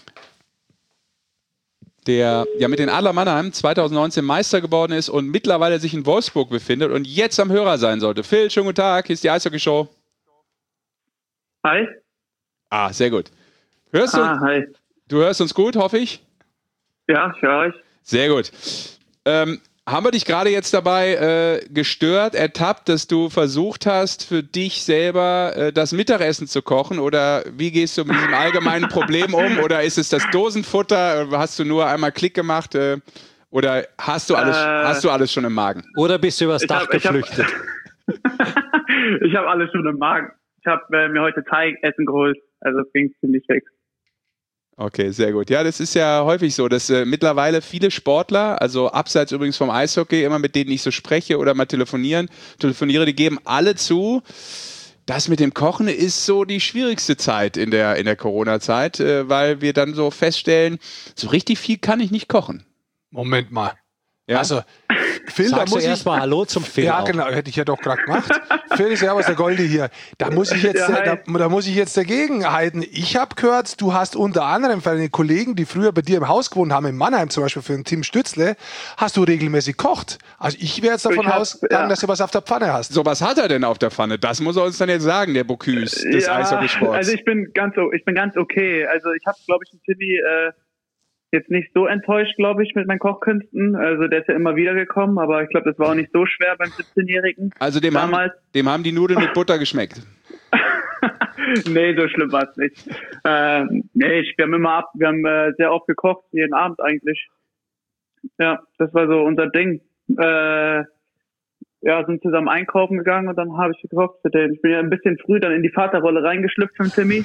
Der ja mit den Adler Mannheim zwanzig neunzehn Meister geworden ist und mittlerweile sich in Wolfsburg befindet und jetzt am Hörer sein sollte. Phil, schönen guten Tag, hier ist die Eishockey-Show.
Hi.
Ah, sehr gut. Hörst du?
Ah, hi.
Du hörst uns gut, hoffe ich?
Ja, ich höre euch.
Sehr gut. Ähm, haben wir dich gerade jetzt dabei äh, gestört, ertappt, dass du versucht hast, für dich selber äh, das Mittagessen zu kochen? Oder wie gehst du mit diesem allgemeinen Problem um? Oder ist es das Dosenfutter? Hast du nur einmal Klick gemacht? Äh, oder hast du alles,
Äh,
hast du alles schon im Magen?
Oder bist du übers
Ich
Dach
hab- ich hab-
geflüchtet?
Ich habe alles schon im Magen. Ich habe äh, mir heute Teigessen geholt. Also es ging ziemlich fix.
Okay, sehr gut. Ja, das ist ja häufig so, dass äh, mittlerweile viele Sportler, also abseits übrigens vom Eishockey, immer mit denen ich so spreche oder mal telefonieren, telefoniere, die geben alle zu, das mit dem Kochen ist so die schwierigste Zeit in der, in der Corona-Zeit, äh, weil wir dann so feststellen, so richtig viel kann ich nicht kochen.
Moment mal.
Ja?
Also, Phil, da
Sagst du
muss ich...
erstmal Hallo zum Phil
Ja,
auch.
genau, hätte ich ja doch gerade gemacht. Phil, servus, der Goldi hier. Da muss ich jetzt,
Ja, hi.
da, da muss ich jetzt dagegen halten. Ich habe gehört, du hast unter anderem für deine Kollegen, die früher bei dir im Haus gewohnt haben, in Mannheim zum Beispiel für den Tim Stützle, hast du regelmäßig kocht. Also ich wäre jetzt davon
Ich hab-
ausgegangen,
ja.
dass du was auf der Pfanne hast.
So, was hat er denn auf der Pfanne? Das muss er uns dann jetzt sagen, der Bocuse des Eishockeysports.
also ich bin ganz, o- ich bin ganz okay. Also ich habe, glaube ich, den Timmy äh, jetzt nicht so enttäuscht, glaube ich, mit meinen Kochkünsten. Also der ist ja immer wieder gekommen, aber ich glaube, das war auch nicht so schwer beim siebzehnjährigen.
Also dem haben,
damals.
dem haben die Nudeln mit Butter geschmeckt.
Nee, so schlimm war es nicht. Ähm, nee, ich, wir haben immer ab, wir haben äh, sehr oft gekocht, jeden Abend eigentlich. Ja, das war so unser Ding. Äh, ja, sind zusammen einkaufen gegangen und dann habe ich gekocht für den. Ich bin ja ein bisschen früh dann in die Vaterrolle reingeschlüpft von Timmy.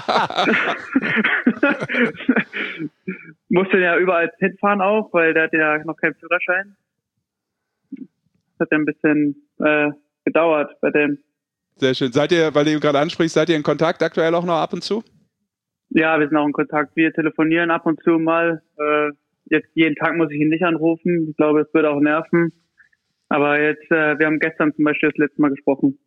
Musste ja überall hinfahren auch, weil der hat ja noch keinen Führerschein. Das hat ja ein bisschen äh, gedauert bei dem.
Sehr schön. Seid ihr, weil du ihn gerade ansprichst, seid ihr in Kontakt aktuell auch noch ab und zu?
Ja, wir sind auch in Kontakt. Wir telefonieren ab und zu mal. Äh, jetzt jeden Tag muss ich ihn nicht anrufen. Ich glaube, es würde auch nerven. Aber jetzt, äh, wir haben gestern zum Beispiel das letzte Mal gesprochen.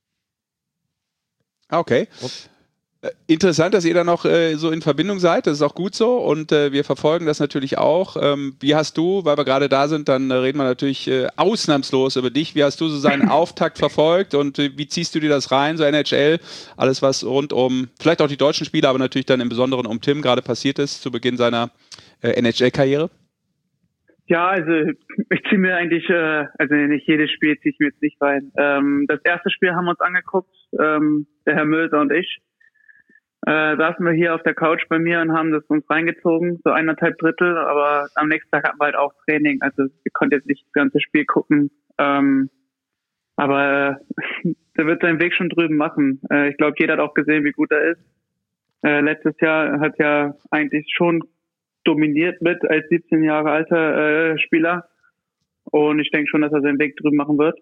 Okay. Äh, Interessant, dass ihr da noch äh, so in Verbindung seid. Das ist auch gut so und äh, wir verfolgen das natürlich auch. Ähm, wie hast du, weil wir gerade da sind, dann äh, reden wir natürlich äh, ausnahmslos über dich. Wie hast du so seinen Auftakt verfolgt und äh, wie ziehst du dir das rein, so N H L, alles was rund um, vielleicht auch die deutschen Spieler, aber natürlich dann im Besonderen um Tim gerade passiert ist zu Beginn seiner äh, N H L-Karriere?
Ja, also ich ziehe mir eigentlich, äh, also nicht jedes Spiel ziehe ich mir jetzt nicht rein. Ähm, das erste Spiel haben wir uns angeguckt, ähm, der Herr Mölser und ich. Äh, saßen wir hier auf der Couch bei mir und haben das uns reingezogen, so eineinhalb Drittel, aber am nächsten Tag hatten wir halt auch Training, also wir konnten jetzt nicht das ganze Spiel gucken. Ähm, aber äh, der wird seinen Weg schon drüben machen. Äh, ich glaube, jeder hat auch gesehen, wie gut er ist. Äh, letztes Jahr hat ja eigentlich schon dominiert mit als siebzehn Jahre alter äh, Spieler. Und ich denke schon, dass er seinen Weg drüben machen wird.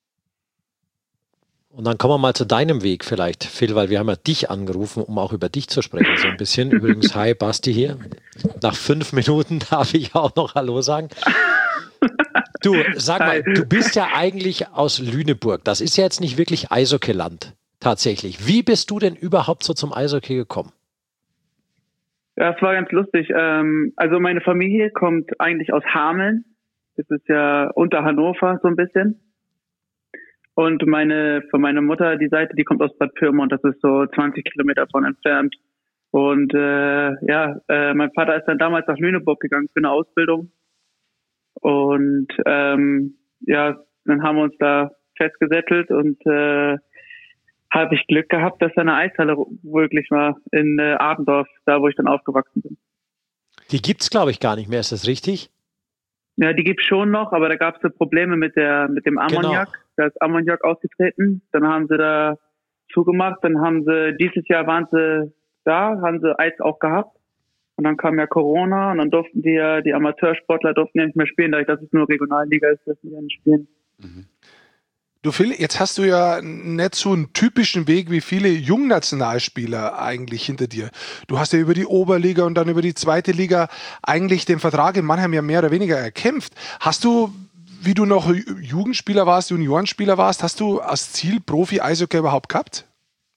Und dann kommen wir mal zu deinem Weg vielleicht, Phil, weil wir haben ja dich angerufen, um auch über dich zu sprechen, so ein bisschen. Übrigens, hi, Basti hier. Nach fünf Minuten darf ich auch noch Hallo sagen. Du, sag mal,
Hi.
du bist ja eigentlich aus Lüneburg. Das ist ja jetzt nicht wirklich Eishockeyland, tatsächlich. Wie bist du denn überhaupt so zum Eishockey gekommen?
Ja, es war ganz lustig. Ähm, also meine Familie kommt eigentlich aus Hameln. Das ist ja unter Hannover so ein bisschen. Und meine, von meiner Mutter, die Seite, die kommt aus Bad Pyrmont. Das ist so zwanzig Kilometer davon entfernt. Und äh, ja, äh, mein Vater ist dann damals nach Lüneburg gegangen für eine Ausbildung. Und ähm, ja, dann haben wir uns da festgesettelt und äh, habe ich Glück gehabt, dass da eine Eishalle wirklich war in äh, Adendorf, da wo ich dann aufgewachsen bin.
Die gibt's, glaube ich, gar nicht mehr. Ist das richtig?
Ja, die gibt's schon noch, aber da gab's so Probleme mit der mit dem Ammoniak.
Genau.
Da ist Ammoniak ausgetreten. Dann haben sie da zugemacht. Dann haben sie, dieses Jahr waren sie da, haben sie Eis auch gehabt. Und dann kam ja Corona und dann durften die ja, die Amateursportler durften ja nicht mehr spielen, dadurch, dass es nur Regionalliga ist, dürfen die ja nicht spielen.
Mhm. Du Phil, jetzt hast du ja nicht so einen typischen Weg wie viele Jungnationalspieler eigentlich hinter dir. Du hast ja über die Oberliga und dann über die zweite Liga eigentlich den Vertrag in Mannheim ja mehr oder weniger erkämpft. Hast du, wie du noch Jugendspieler warst, Juniorenspieler warst, hast du als Ziel Profi-Eishockey überhaupt gehabt?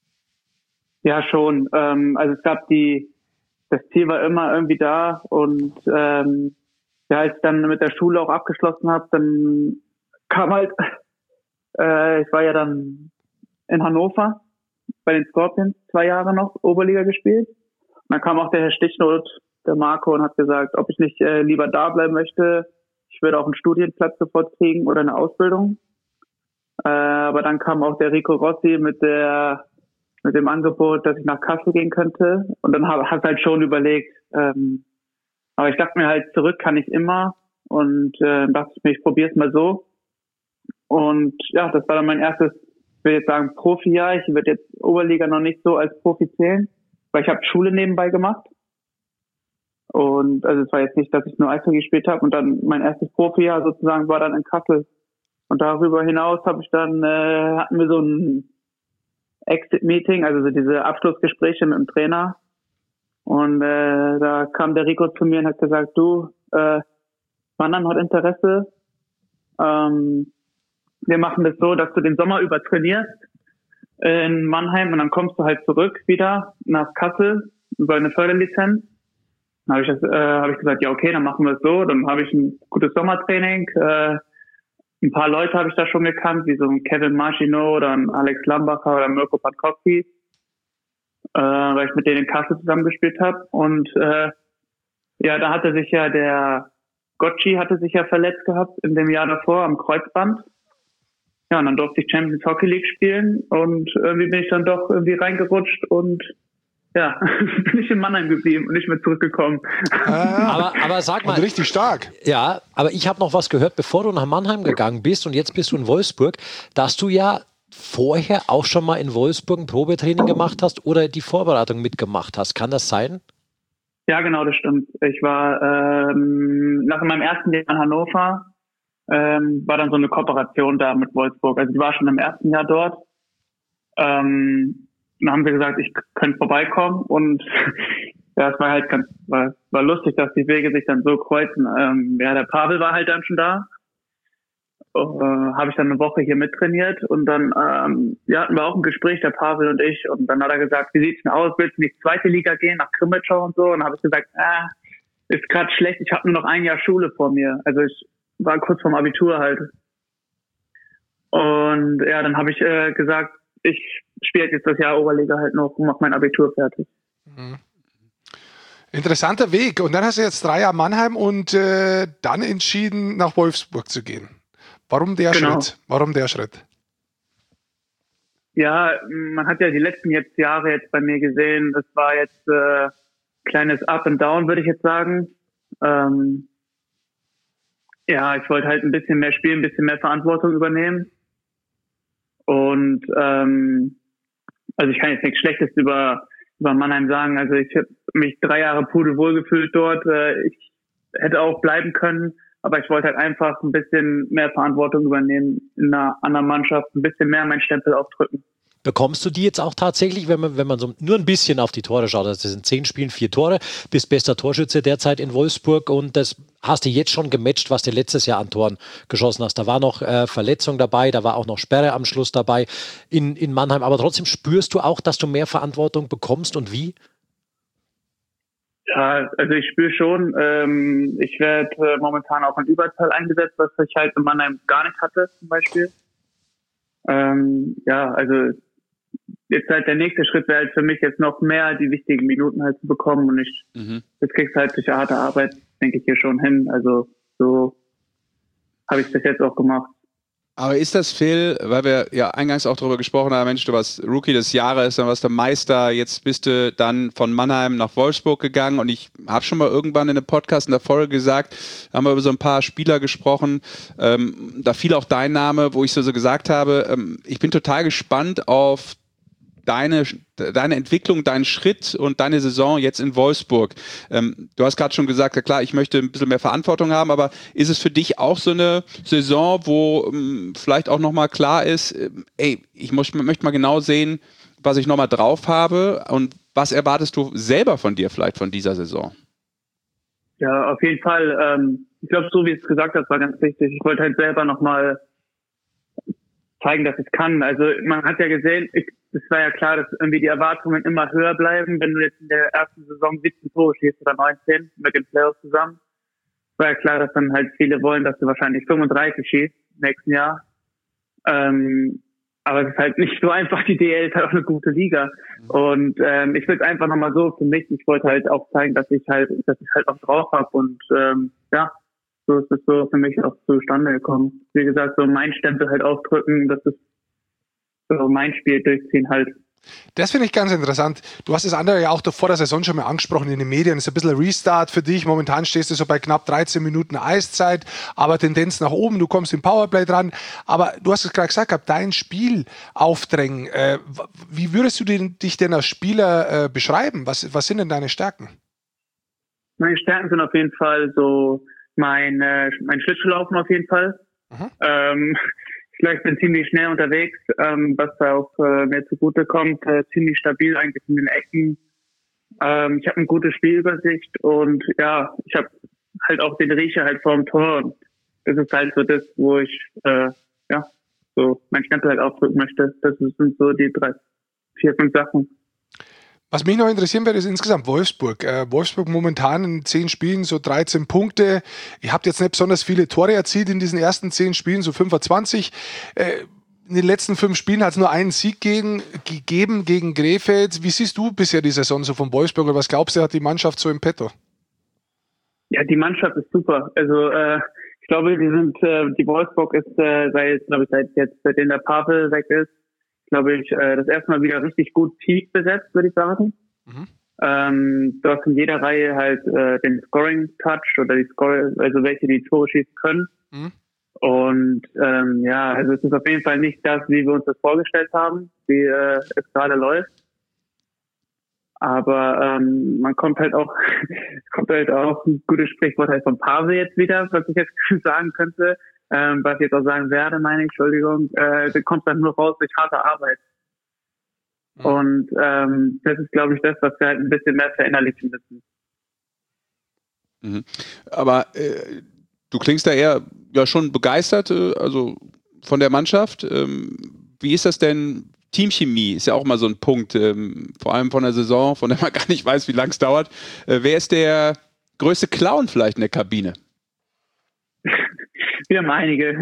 Ja, schon. Ähm, also es gab die, das Ziel war immer irgendwie da und ähm, ja, als ich dann mit der Schule auch abgeschlossen habe, dann kam halt Äh, ich war ja dann in Hannover bei den Scorpions zwei Jahre noch Oberliga gespielt. Und dann kam auch der Herr Stichnot, der Marco, und hat gesagt, ob ich nicht äh, lieber da bleiben möchte. Ich würde auch einen Studienplatz sofort kriegen oder eine Ausbildung. Äh, aber dann kam auch der Rico Rossi mit der mit dem Angebot, dass ich nach Kassel gehen könnte. Und dann habe ich halt schon überlegt. Ähm, aber ich dachte mir halt, zurück kann ich immer. Und äh, dachte ich mir, ich probiere es mal so. Und ja, das war dann mein erstes, ich will jetzt sagen, Profi-Jahr. Ich würde jetzt Oberliga noch nicht so als Profi zählen, weil ich habe Schule nebenbei gemacht. Und also es war jetzt nicht, dass ich nur Eishockey gespielt habe. Und dann mein erstes Profi-Jahr sozusagen war dann in Kassel. Und darüber hinaus habe ich dann, äh, hatten wir so ein Exit-Meeting, also so diese Abschlussgespräche mit dem Trainer. Und äh, da kam der Rico zu mir und hat gesagt, du, äh, Mannheim hat Interesse. Ähm, Wir machen das so, dass du den Sommer über trainierst in Mannheim und dann kommst du halt zurück wieder nach Kassel über eine Förderlizenz. Dann habe ich, das, äh, hab ich gesagt, ja okay, dann machen wir es so. Dann habe ich ein gutes Sommertraining. Äh, ein paar Leute habe ich da schon gekannt, wie so ein Kevin Marchino oder ein Alex Lambacher oder Mirko Pankowski, äh, weil ich mit denen in Kassel zusammengespielt habe. Und äh, ja, da hatte sich ja der Gocci hatte sich ja verletzt gehabt in dem Jahr davor am Kreuzband. Ja, und dann durfte ich Champions Hockey League spielen und irgendwie bin ich dann doch irgendwie reingerutscht und ja, bin ich in Mannheim geblieben und nicht mehr zurückgekommen.
Ah, aber, aber sag mal.
Richtig stark.
Ja, aber ich habe noch was gehört, bevor du nach Mannheim gegangen bist und jetzt bist du in Wolfsburg, dass du ja vorher auch schon mal in Wolfsburg ein Probetraining gemacht hast oder die Vorbereitung mitgemacht hast. Kann das sein?
Ja, genau, das stimmt. Ich war ähm, nach meinem ersten Jahr in Hannover, ähm, war dann so eine Kooperation da mit Wolfsburg. Also ich war schon im ersten Jahr dort. Ähm, dann haben sie gesagt, ich könnte vorbeikommen und ja, es war halt ganz, war, war lustig, dass die Wege sich dann so kreuzen. Ähm, ja, der Pavel war halt dann schon da. Uh, habe ich dann eine Woche hier mittrainiert und dann ähm, ja, hatten wir auch ein Gespräch, der Pavel und ich, und dann hat er gesagt, wie sieht's denn aus, willst du nicht zweite Liga gehen, nach Krimitschau und so, und dann habe ich gesagt, ah, ist gerade schlecht, ich habe nur noch ein Jahr Schule vor mir, also ich war kurz vorm Abitur halt. Und ja, dann habe ich äh, gesagt, ich spiele jetzt das Jahr Oberliga halt noch und mache mein Abitur fertig.
Mhm. Interessanter Weg. Und dann hast du jetzt drei Jahre Mannheim und äh, dann entschieden, nach Wolfsburg zu gehen. Warum der
Genau.
Schritt? Warum der Schritt?
Ja, man hat ja die letzten jetzt Jahre jetzt bei mir gesehen, das war jetzt äh, kleines Up and Down, würde ich jetzt sagen. Ähm, ja, ich wollte halt ein bisschen mehr spielen, ein bisschen mehr Verantwortung übernehmen. Und ähm, also ich kann jetzt nichts Schlechtes über über Mannheim sagen. Also ich habe mich drei Jahre pudelwohl gefühlt dort. Äh, ich hätte auch bleiben können. Aber ich wollte halt einfach ein bisschen mehr Verantwortung übernehmen in einer anderen Mannschaft, ein bisschen mehr meinen Stempel aufdrücken.
Bekommst du die jetzt auch tatsächlich, wenn man, wenn man so nur ein bisschen auf die Tore schaut, also das sind zehn Spielen, vier Tore, bist bester Torschütze derzeit in Wolfsburg und das hast du jetzt schon gematcht, was du letztes Jahr an Toren geschossen hast. Da war noch äh, Verletzung dabei, da war auch noch Sperre am Schluss dabei in, in Mannheim, aber trotzdem spürst du auch, dass du mehr Verantwortung bekommst und wie?
Ja, also ich spüre schon, ähm, ich werde äh, momentan auch in Überzahl eingesetzt, was ich halt in Mannheim gar nicht hatte, zum Beispiel. Ähm, ja, also jetzt halt der nächste Schritt wäre halt für mich jetzt noch mehr die wichtigen Minuten halt zu bekommen und ich, mhm. das kriegst halt durch harte Arbeit, denke ich, hier schon hin. Also so habe ich es bis jetzt auch gemacht.
Aber ist das, Phil, weil wir ja eingangs auch darüber gesprochen haben, Mensch, du warst Rookie des Jahres, dann warst du Meister, jetzt bist du dann von Mannheim nach Wolfsburg gegangen und ich habe schon mal irgendwann in einem Podcast in der Folge gesagt, haben wir über so ein paar Spieler gesprochen, ähm, da fiel auch dein Name, wo ich so, so gesagt habe, ähm, ich bin total gespannt auf deine, deine Entwicklung, deinen Schritt und deine Saison jetzt in Wolfsburg. Ähm, du hast gerade schon gesagt, ja klar, ich möchte ein bisschen mehr Verantwortung haben, aber ist es für dich auch so eine Saison, wo ähm, vielleicht auch nochmal klar ist, äh, ey, ich muss, möchte mal genau sehen, was ich nochmal drauf habe und was erwartest du selber von dir vielleicht von dieser Saison?
Ja, auf jeden Fall. Ähm, ich glaube, so wie es gesagt hast, war ganz wichtig. Ich wollte halt selber nochmal zeigen, dass ich kann. Also man hat ja gesehen, es war ja klar, dass irgendwie die Erwartungen immer höher bleiben, wenn du jetzt in der ersten Saison siebzehn Tore schießt oder neunzehn mit den Playoffs zusammen. Es war ja klar, dass dann halt viele wollen, dass du wahrscheinlich fünfunddreißig schießt im nächsten Jahr. Ähm, aber es ist halt nicht so einfach, die D L ist halt auch eine gute Liga. Und ähm, ich will es einfach nochmal so für mich, ich wollte halt auch zeigen, dass ich halt, dass ich halt auch drauf habe und ähm, ja, so ist es so für mich auch zustande gekommen. Wie gesagt, so mein Stempel halt aufdrücken, das ist so mein Spiel durchziehen halt.
Das finde ich ganz interessant. Du hast das andere ja auch vor der Saison schon mal angesprochen in den Medien. Das ist ein bisschen ein Restart für dich. Momentan stehst du so bei knapp dreizehn Minuten Eiszeit, aber Tendenz nach oben. Du kommst im Powerplay dran. Aber du hast es gerade gesagt, gehabt, dein Spiel aufdrängen. Äh, wie würdest du den, dich denn als Spieler äh, beschreiben? Was, was sind denn deine Stärken?
Meine Stärken sind auf jeden Fall so mein, äh, mein Schlittschuhlaufen auf jeden Fall. Mhm. Ähm, Ich glaube, ich bin ziemlich schnell unterwegs, ähm, was da auch äh, mir zugute kommt. Äh, ziemlich stabil eigentlich in den Ecken. Ähm, ich habe eine gute Spielübersicht und ja, ich habe halt auch den Riecher halt vorm Tor. Und das ist halt so das, wo ich äh, ja so mein Stempel halt aufdrücken möchte. Das sind so die drei, vier, fünf Sachen.
Was mich noch interessieren würde, ist insgesamt Wolfsburg. Äh, Wolfsburg momentan in zehn Spielen so dreizehn Punkte. Ihr habt jetzt nicht besonders viele Tore erzielt in diesen ersten zehn Spielen, so fünfundzwanzig. Äh, in den letzten fünf Spielen hat es nur einen Sieg gegen, gegeben gegen Krefeld. Wie siehst du bisher die Saison so von Wolfsburg und was glaubst du, hat die Mannschaft so im Petto?
Ja, die Mannschaft ist super. Also äh, ich glaube, die sind, äh, die Wolfsburg ist äh, seit, glaube ich, seit jetzt, seitdem der Pavel weg ist, glaube ich, äh, das erste Mal wieder richtig gut tief besetzt, würde ich sagen. Mhm. Ähm, du hast in jeder Reihe halt äh, den Scoring-Touch oder die Score, also welche die Tore schießen können. Mhm. Und ähm, ja, also es ist auf jeden Fall nicht das, wie wir uns das vorgestellt haben, wie äh, es gerade läuft. Aber ähm, man kommt halt auch, es kommt halt auch ein gutes Sprichwort halt von Pavel jetzt wieder, was ich jetzt sagen könnte. Ähm, was ich jetzt auch sagen werde, meine ich, Entschuldigung, äh, der kommt dann nur raus durch harte Arbeit. Mhm. Und ähm, das ist, glaube ich, das, was wir halt ein bisschen mehr verinnerlichen müssen.
Mhm. Aber äh, du klingst da eher ja schon begeistert, äh, also von der Mannschaft. Ähm, wie ist das denn? Teamchemie ist ja auch mal so ein Punkt, ähm, vor allem von der Saison, von der man gar nicht weiß, wie lang es dauert. Äh, wer ist der größte Clown vielleicht in der Kabine?
Wir haben einige.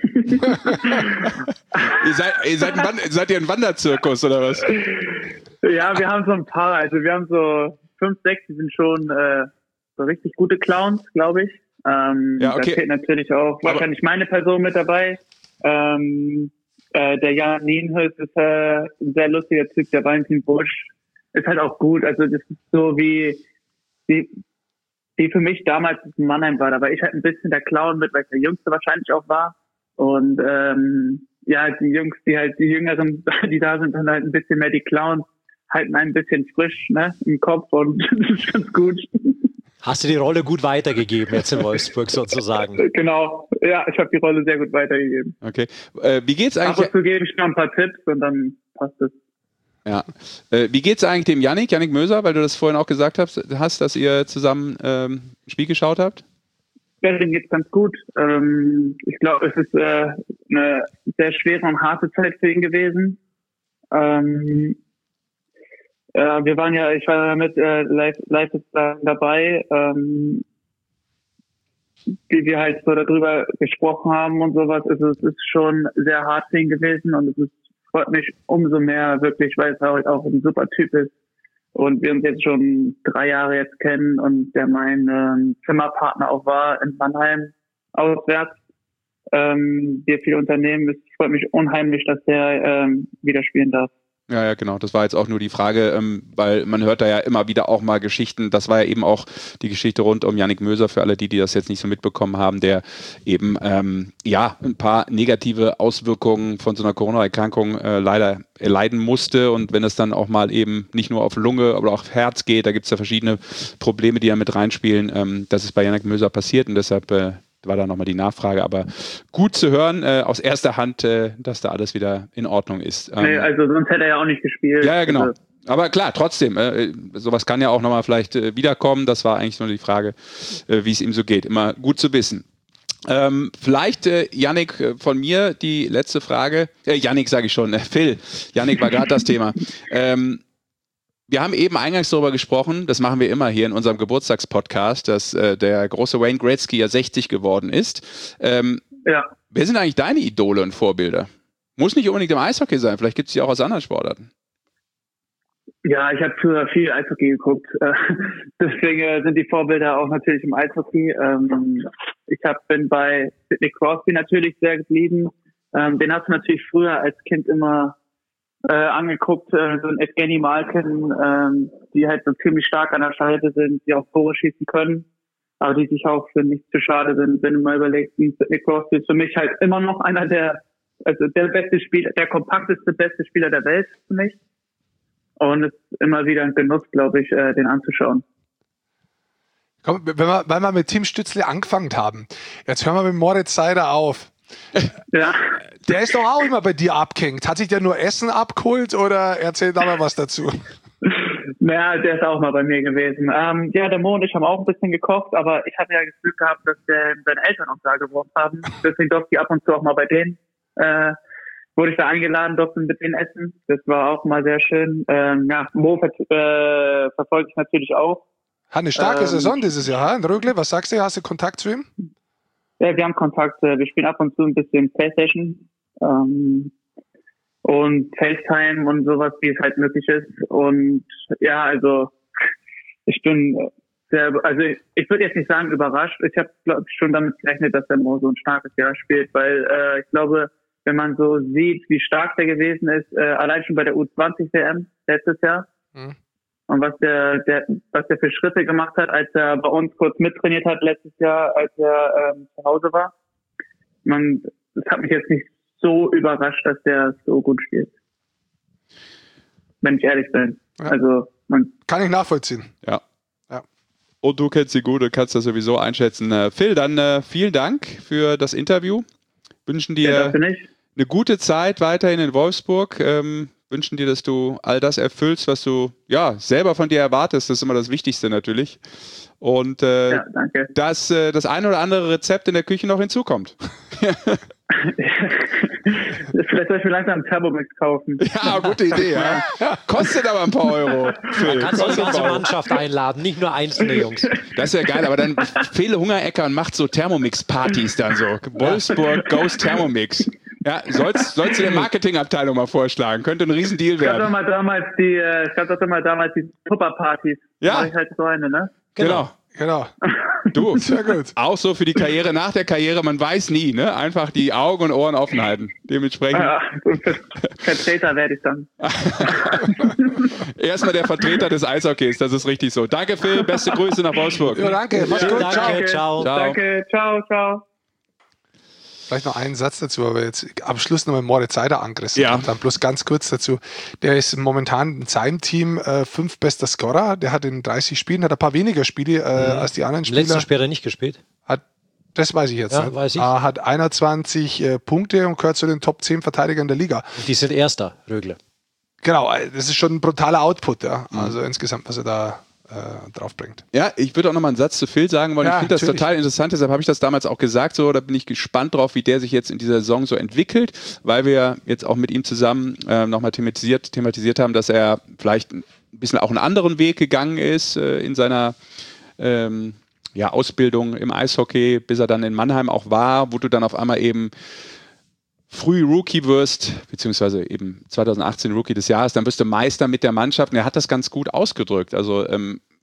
ihr, seid, ihr seid, ein Wand- seid ihr ein Wanderzirkus oder was?
Ja, wir haben so ein paar. Also wir haben so fünf, sechs, die sind schon äh, so richtig gute Clowns, glaube ich. Ähm,
ja, okay.
Da zählt natürlich auch
Aber
wahrscheinlich meine Person mit dabei. Ähm, äh, der Jan Nienhös ist äh, ein sehr lustiger Typ. Der Valentin Busch ist halt auch gut. Also das ist so wie... wie die für mich damals in Mannheim war. Da war ich halt ein bisschen der Clown mit, weil ich der Jüngste wahrscheinlich auch war. Und ähm, ja, die Jungs, die halt, die Jüngeren, die da sind, dann halt ein bisschen mehr die Clowns, halten ein bisschen frisch, ne, im Kopf und das ist ganz gut.
Hast du die Rolle gut weitergegeben jetzt in Wolfsburg sozusagen?
Genau, ja, ich habe die Rolle sehr gut weitergegeben.
Okay. Äh, wie geht's eigentlich?
Ab und zu gebe ich noch ein paar Tipps und dann passt es.
Ja. Äh, wie geht's eigentlich dem Yannick, Yannick Möser, weil du das vorhin auch gesagt hast, hast dass ihr zusammen ähm, ein Spiel geschaut habt?
Ja, dem geht's ganz gut. Ähm, ich glaube, es ist äh, eine sehr schwere und harte Zeit für ihn gewesen. Ähm, äh, wir waren ja, ich war ja mit äh, live, live dabei, ähm, wie wir halt so darüber gesprochen haben und sowas. Es ist, es ist schon sehr hart für ihn gewesen und es ist freut mich umso mehr wirklich, weil es halt auch ein super Typ ist und wir uns jetzt schon drei Jahre jetzt kennen und der mein ähm, Zimmerpartner auch war in Mannheim auswärts. Ähm, wir viel unternehmen. Es freut mich unheimlich, dass der ähm, wieder spielen darf.
Ja, ja, genau. Das war jetzt auch nur die Frage, ähm, weil man hört da ja immer wieder auch mal Geschichten. Das war ja eben auch die Geschichte rund um Yannick Möser, für alle die, die das jetzt nicht so mitbekommen haben, der eben ähm, ja ein paar negative Auswirkungen von so einer Corona-Erkrankung äh, leider erleiden musste. Und wenn es dann auch mal eben nicht nur auf Lunge, aber auch auf Herz geht, da gibt es ja verschiedene Probleme, die ja mit reinspielen. Ähm, das ist bei Yannick Möser passiert und deshalb äh, war da nochmal die Nachfrage, aber gut zu hören äh, aus erster Hand, äh, dass da alles wieder in Ordnung ist. Ähm,
nee, also sonst hätte er ja auch nicht gespielt.
Ja, ja, genau.
Also,
aber klar, trotzdem, äh, sowas kann ja auch nochmal vielleicht äh, wiederkommen. Das war eigentlich nur die Frage, äh, wie es ihm so geht. Immer gut zu wissen. Ähm, vielleicht, äh, Yannick, äh, von mir die letzte Frage. Äh, Yannick sage ich schon, äh, Phil. Yannick war gerade das Thema. Ähm, Wir haben eben eingangs darüber gesprochen, das machen wir immer hier in unserem Geburtstagspodcast, dass äh, der große Wayne Gretzky ja sechzig geworden ist. Ähm,
ja.
Wer sind eigentlich deine Idole und Vorbilder? Muss nicht unbedingt im Eishockey sein, vielleicht gibt es die auch aus anderen Sportarten.
Ja, ich habe früher viel Eishockey geguckt. Äh, deswegen sind die Vorbilder auch natürlich im Eishockey. Ähm, ich hab, bin bei Sidney Crosby natürlich sehr geblieben. Ähm, den hast du natürlich früher als Kind immer Äh, angeguckt, äh, so ein Evgeny Malkin, ähm, die halt so ziemlich stark an der Seite sind, die auch Tore schießen können, aber die sich auch für nichts zu schade sind. Wenn du mal überlegst, Nick Crosby ist für mich halt immer noch einer der, also der beste Spieler, der kompakteste, beste Spieler der Welt für mich. Und es ist immer wieder ein Genuss, glaube ich, äh, den anzuschauen.
Komm, wenn wir, weil wir mit Tim Stützle angefangen haben, jetzt hören wir mit Moritz Seider auf.
Ja.
Der ist doch auch immer bei dir abgehängt. Hat sich der nur Essen abgeholt oder erzähl da mal was dazu?
Naja, der ist auch mal bei mir gewesen. Ähm, ja, der Mo und ich haben auch ein bisschen gekocht, aber ich hatte ja das Glück gehabt, dass der, seine Eltern auch da gewohnt haben. Deswegen durfte ich ab und zu auch mal bei denen. Äh, wurde ich da eingeladen, durfte mit denen essen. Das war auch mal sehr schön. Ähm, ja, Mo ver äh, verfolge ich natürlich auch.
Hat eine starke
ähm,
Saison dieses Jahr, in Rögle. Was sagst du? Hast du Kontakt zu ihm?
Ja, wir haben Kontakt. Wir spielen ab und zu ein bisschen PlayStation ähm, und FaceTime und sowas, wie es halt möglich ist. Und ja, also ich bin sehr, also ich, ich würde jetzt nicht sagen überrascht. Ich habe, glaube ich, schon damit gerechnet, dass der Mo so ein starkes Jahr spielt, weil äh, ich glaube, wenn man so sieht, wie stark der gewesen ist, äh, allein schon bei der U zwanzig W M letztes Jahr, mhm. und was der, der, was der für Schritte gemacht hat, als er bei uns kurz mittrainiert hat letztes Jahr, als er ähm, zu Hause war. Man, das hat mich jetzt nicht so überrascht, dass der so gut spielt. Wenn ich ehrlich bin.
Ja.
Also man
kann ich nachvollziehen.
Ja. ja. Und du kennst sie gut und kannst das sowieso einschätzen. Äh, Phil, dann äh, vielen Dank für das Interview. Wünschen dir
ja,
eine gute Zeit weiterhin in Wolfsburg. Ähm, wünschen dir, dass du all das erfüllst, was du ja selber von dir erwartest. Das ist immer das Wichtigste natürlich. Und äh,
ja, danke.
dass äh, das ein oder andere Rezept in der Küche noch hinzukommt.
Vielleicht soll ich mir langsam einen Thermomix kaufen.
Ja, gute Idee. Ja. Kostet aber ein paar Euro.
Man kann so die ganze Mannschaft einladen, nicht nur einzelne Jungs.
Das wäre geil, aber dann Fele Hungerecker und macht so Thermomix-Partys dann so. Wolfsburg Ghost Thermomix. Ja, sollst, sollst du der Marketingabteilung mal vorschlagen. Könnte ein Riesendeal werden.
Ich gab doch mal damals die, es gab doch mal damals die Tupper-Partys.
Ja.
Ich halt so eine, ne?
Genau.
Genau.
Du,
sehr gut.
Auch so für die Karriere nach der Karriere, man weiß nie, ne? Einfach die Augen und Ohren offen halten. Dementsprechend.
Ja, Vertreter werde ich dann.
Erstmal der Vertreter des Eishockeys, das ist richtig so. Danke, Phil, beste Grüße nach Wolfsburg.
Ja, danke. Mach's
Ja,
gut.
danke.
Ciao.
Ciao.
Ciao.
Danke, ciao, ciao.
Vielleicht noch einen Satz dazu, aber jetzt am Schluss nochmal Moritz Seider angerissen.
Ja.
Und dann bloß ganz kurz dazu. Der ist momentan in seinem Team äh, fünf bester Scorer. Der hat in dreißig Spielen, hat ein paar weniger Spiele äh, mhm. als die anderen Spieler.
Letzten Spiel hat er nicht gespielt.
Hat, das weiß ich jetzt
ja,
nicht.
Weiß ich.
Äh, hat einundzwanzig äh, Punkte und gehört zu den Top zehn Verteidigern der Liga.
Und die sind Erster, Rögle.
Genau, das ist schon ein brutaler Output. Ja. Mhm. Also insgesamt, was er da äh, draufbringt.
Ja, ich würde auch noch mal einen Satz zu Phil sagen wollen.
Ja,
ich finde das
natürlich.
total interessant, deshalb habe ich das damals auch gesagt. So, da bin ich gespannt drauf, wie der sich jetzt in dieser Saison so entwickelt, weil wir jetzt auch mit ihm zusammen äh, nochmal thematisiert, thematisiert haben, dass er vielleicht ein bisschen auch einen anderen Weg gegangen ist äh, in seiner ähm, ja, Ausbildung im Eishockey, bis er dann in Mannheim auch war, wo du dann auf einmal eben früh Rookie wirst, beziehungsweise eben zwanzig achtzehn Rookie des Jahres, dann wirst du Meister mit der Mannschaft. Und er hat das ganz gut ausgedrückt. Also ähm,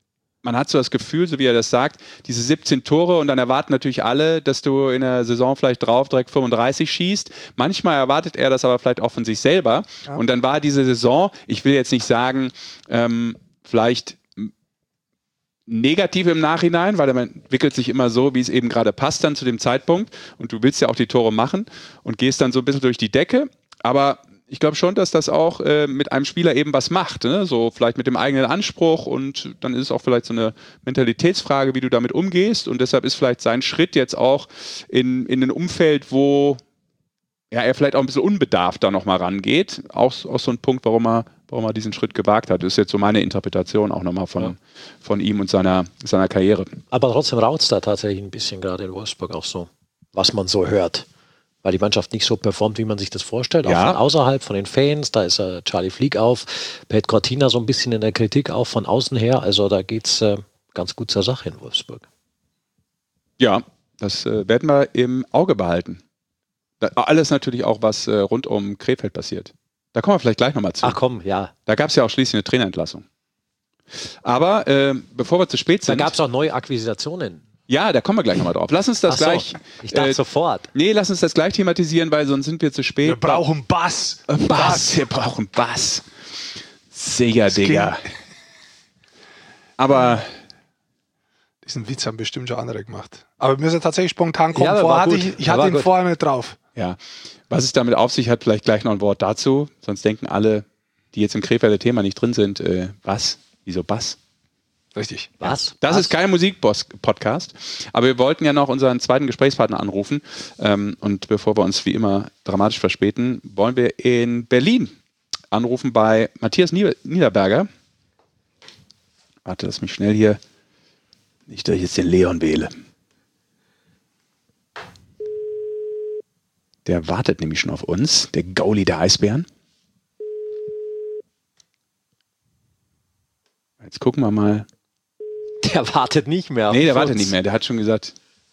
man hat so das Gefühl, so wie er das sagt, diese siebzehn Tore und dann erwarten natürlich alle, dass du in der Saison vielleicht drauf direkt fünfunddreißig schießt. Manchmal erwartet er das aber vielleicht auch von sich selber. Ja. Und dann war diese Saison, ich will jetzt nicht sagen, ähm, vielleicht negativ im Nachhinein, weil man entwickelt sich immer so, wie es eben gerade passt dann zu dem Zeitpunkt und du willst ja auch die Tore machen und gehst dann so ein bisschen durch die Decke, aber ich glaube schon, dass das auch äh, mit einem Spieler eben was macht, ne? So vielleicht mit dem eigenen Anspruch und dann ist es auch vielleicht so eine Mentalitätsfrage, wie du damit umgehst und deshalb ist vielleicht sein Schritt jetzt auch in, in ein Umfeld, wo ja, er vielleicht auch ein bisschen unbedarft da nochmal rangeht, auch, auch so ein Punkt, warum er, warum er diesen Schritt gewagt hat. Das ist jetzt so meine Interpretation auch nochmal von, ja. von ihm und seiner, seiner Karriere.
Aber trotzdem raut es da tatsächlich ein bisschen gerade in Wolfsburg auch so, was man so hört. Weil die Mannschaft nicht so performt, wie man sich das vorstellt, auch ja. von außerhalb, von den Fans, da ist äh, Charlie Flieg auf, Pat Cortina so ein bisschen in der Kritik auch von außen her, also da geht es äh, ganz gut zur Sache in Wolfsburg.
Ja, das äh, werden wir im Auge behalten. Da, alles natürlich auch, was äh, rund um Krefeld passiert. Da kommen wir vielleicht gleich nochmal zu.
Ach komm, ja.
Da gab es ja auch schließlich eine Trainerentlassung. Aber äh, bevor wir zu spät sind...
Da gab es auch neue Akquisitionen.
Ja, da kommen wir gleich nochmal drauf. Lass uns das
Ach so,
gleich...
Ich dachte äh, sofort.
Nee, lass uns das gleich thematisieren, weil sonst sind wir zu spät.
Wir brauchen Bass.
Bass, Bass. Wir brauchen Bass. Sicher, Digga. Aber...
Diesen Witz haben bestimmt schon andere gemacht. Aber wir müssen tatsächlich spontan kommen.
Ja,
vorher hatte ich ich hatte ihn gut. vorher nicht drauf.
Ja. Was es damit auf sich hat, vielleicht gleich noch ein Wort dazu. Sonst denken alle, die jetzt im Krefelder Thema nicht drin sind, äh, was? Wieso Bass?
Richtig.
Was?
Das
Was?
ist kein Musik-Podcast, aber wir wollten ja noch unseren zweiten Gesprächspartner anrufen. Ähm, und bevor wir uns wie immer dramatisch verspäten, wollen wir in Berlin anrufen bei Matthias Niederberger. Warte, lass mich schnell hier, nicht, dass ich jetzt den Leon wähle. Der wartet nämlich schon auf uns, der Gauli der Eisbären. Jetzt gucken wir mal.
Der wartet nicht mehr.
Nee, der wartet nicht mehr. Der hat schon gesagt.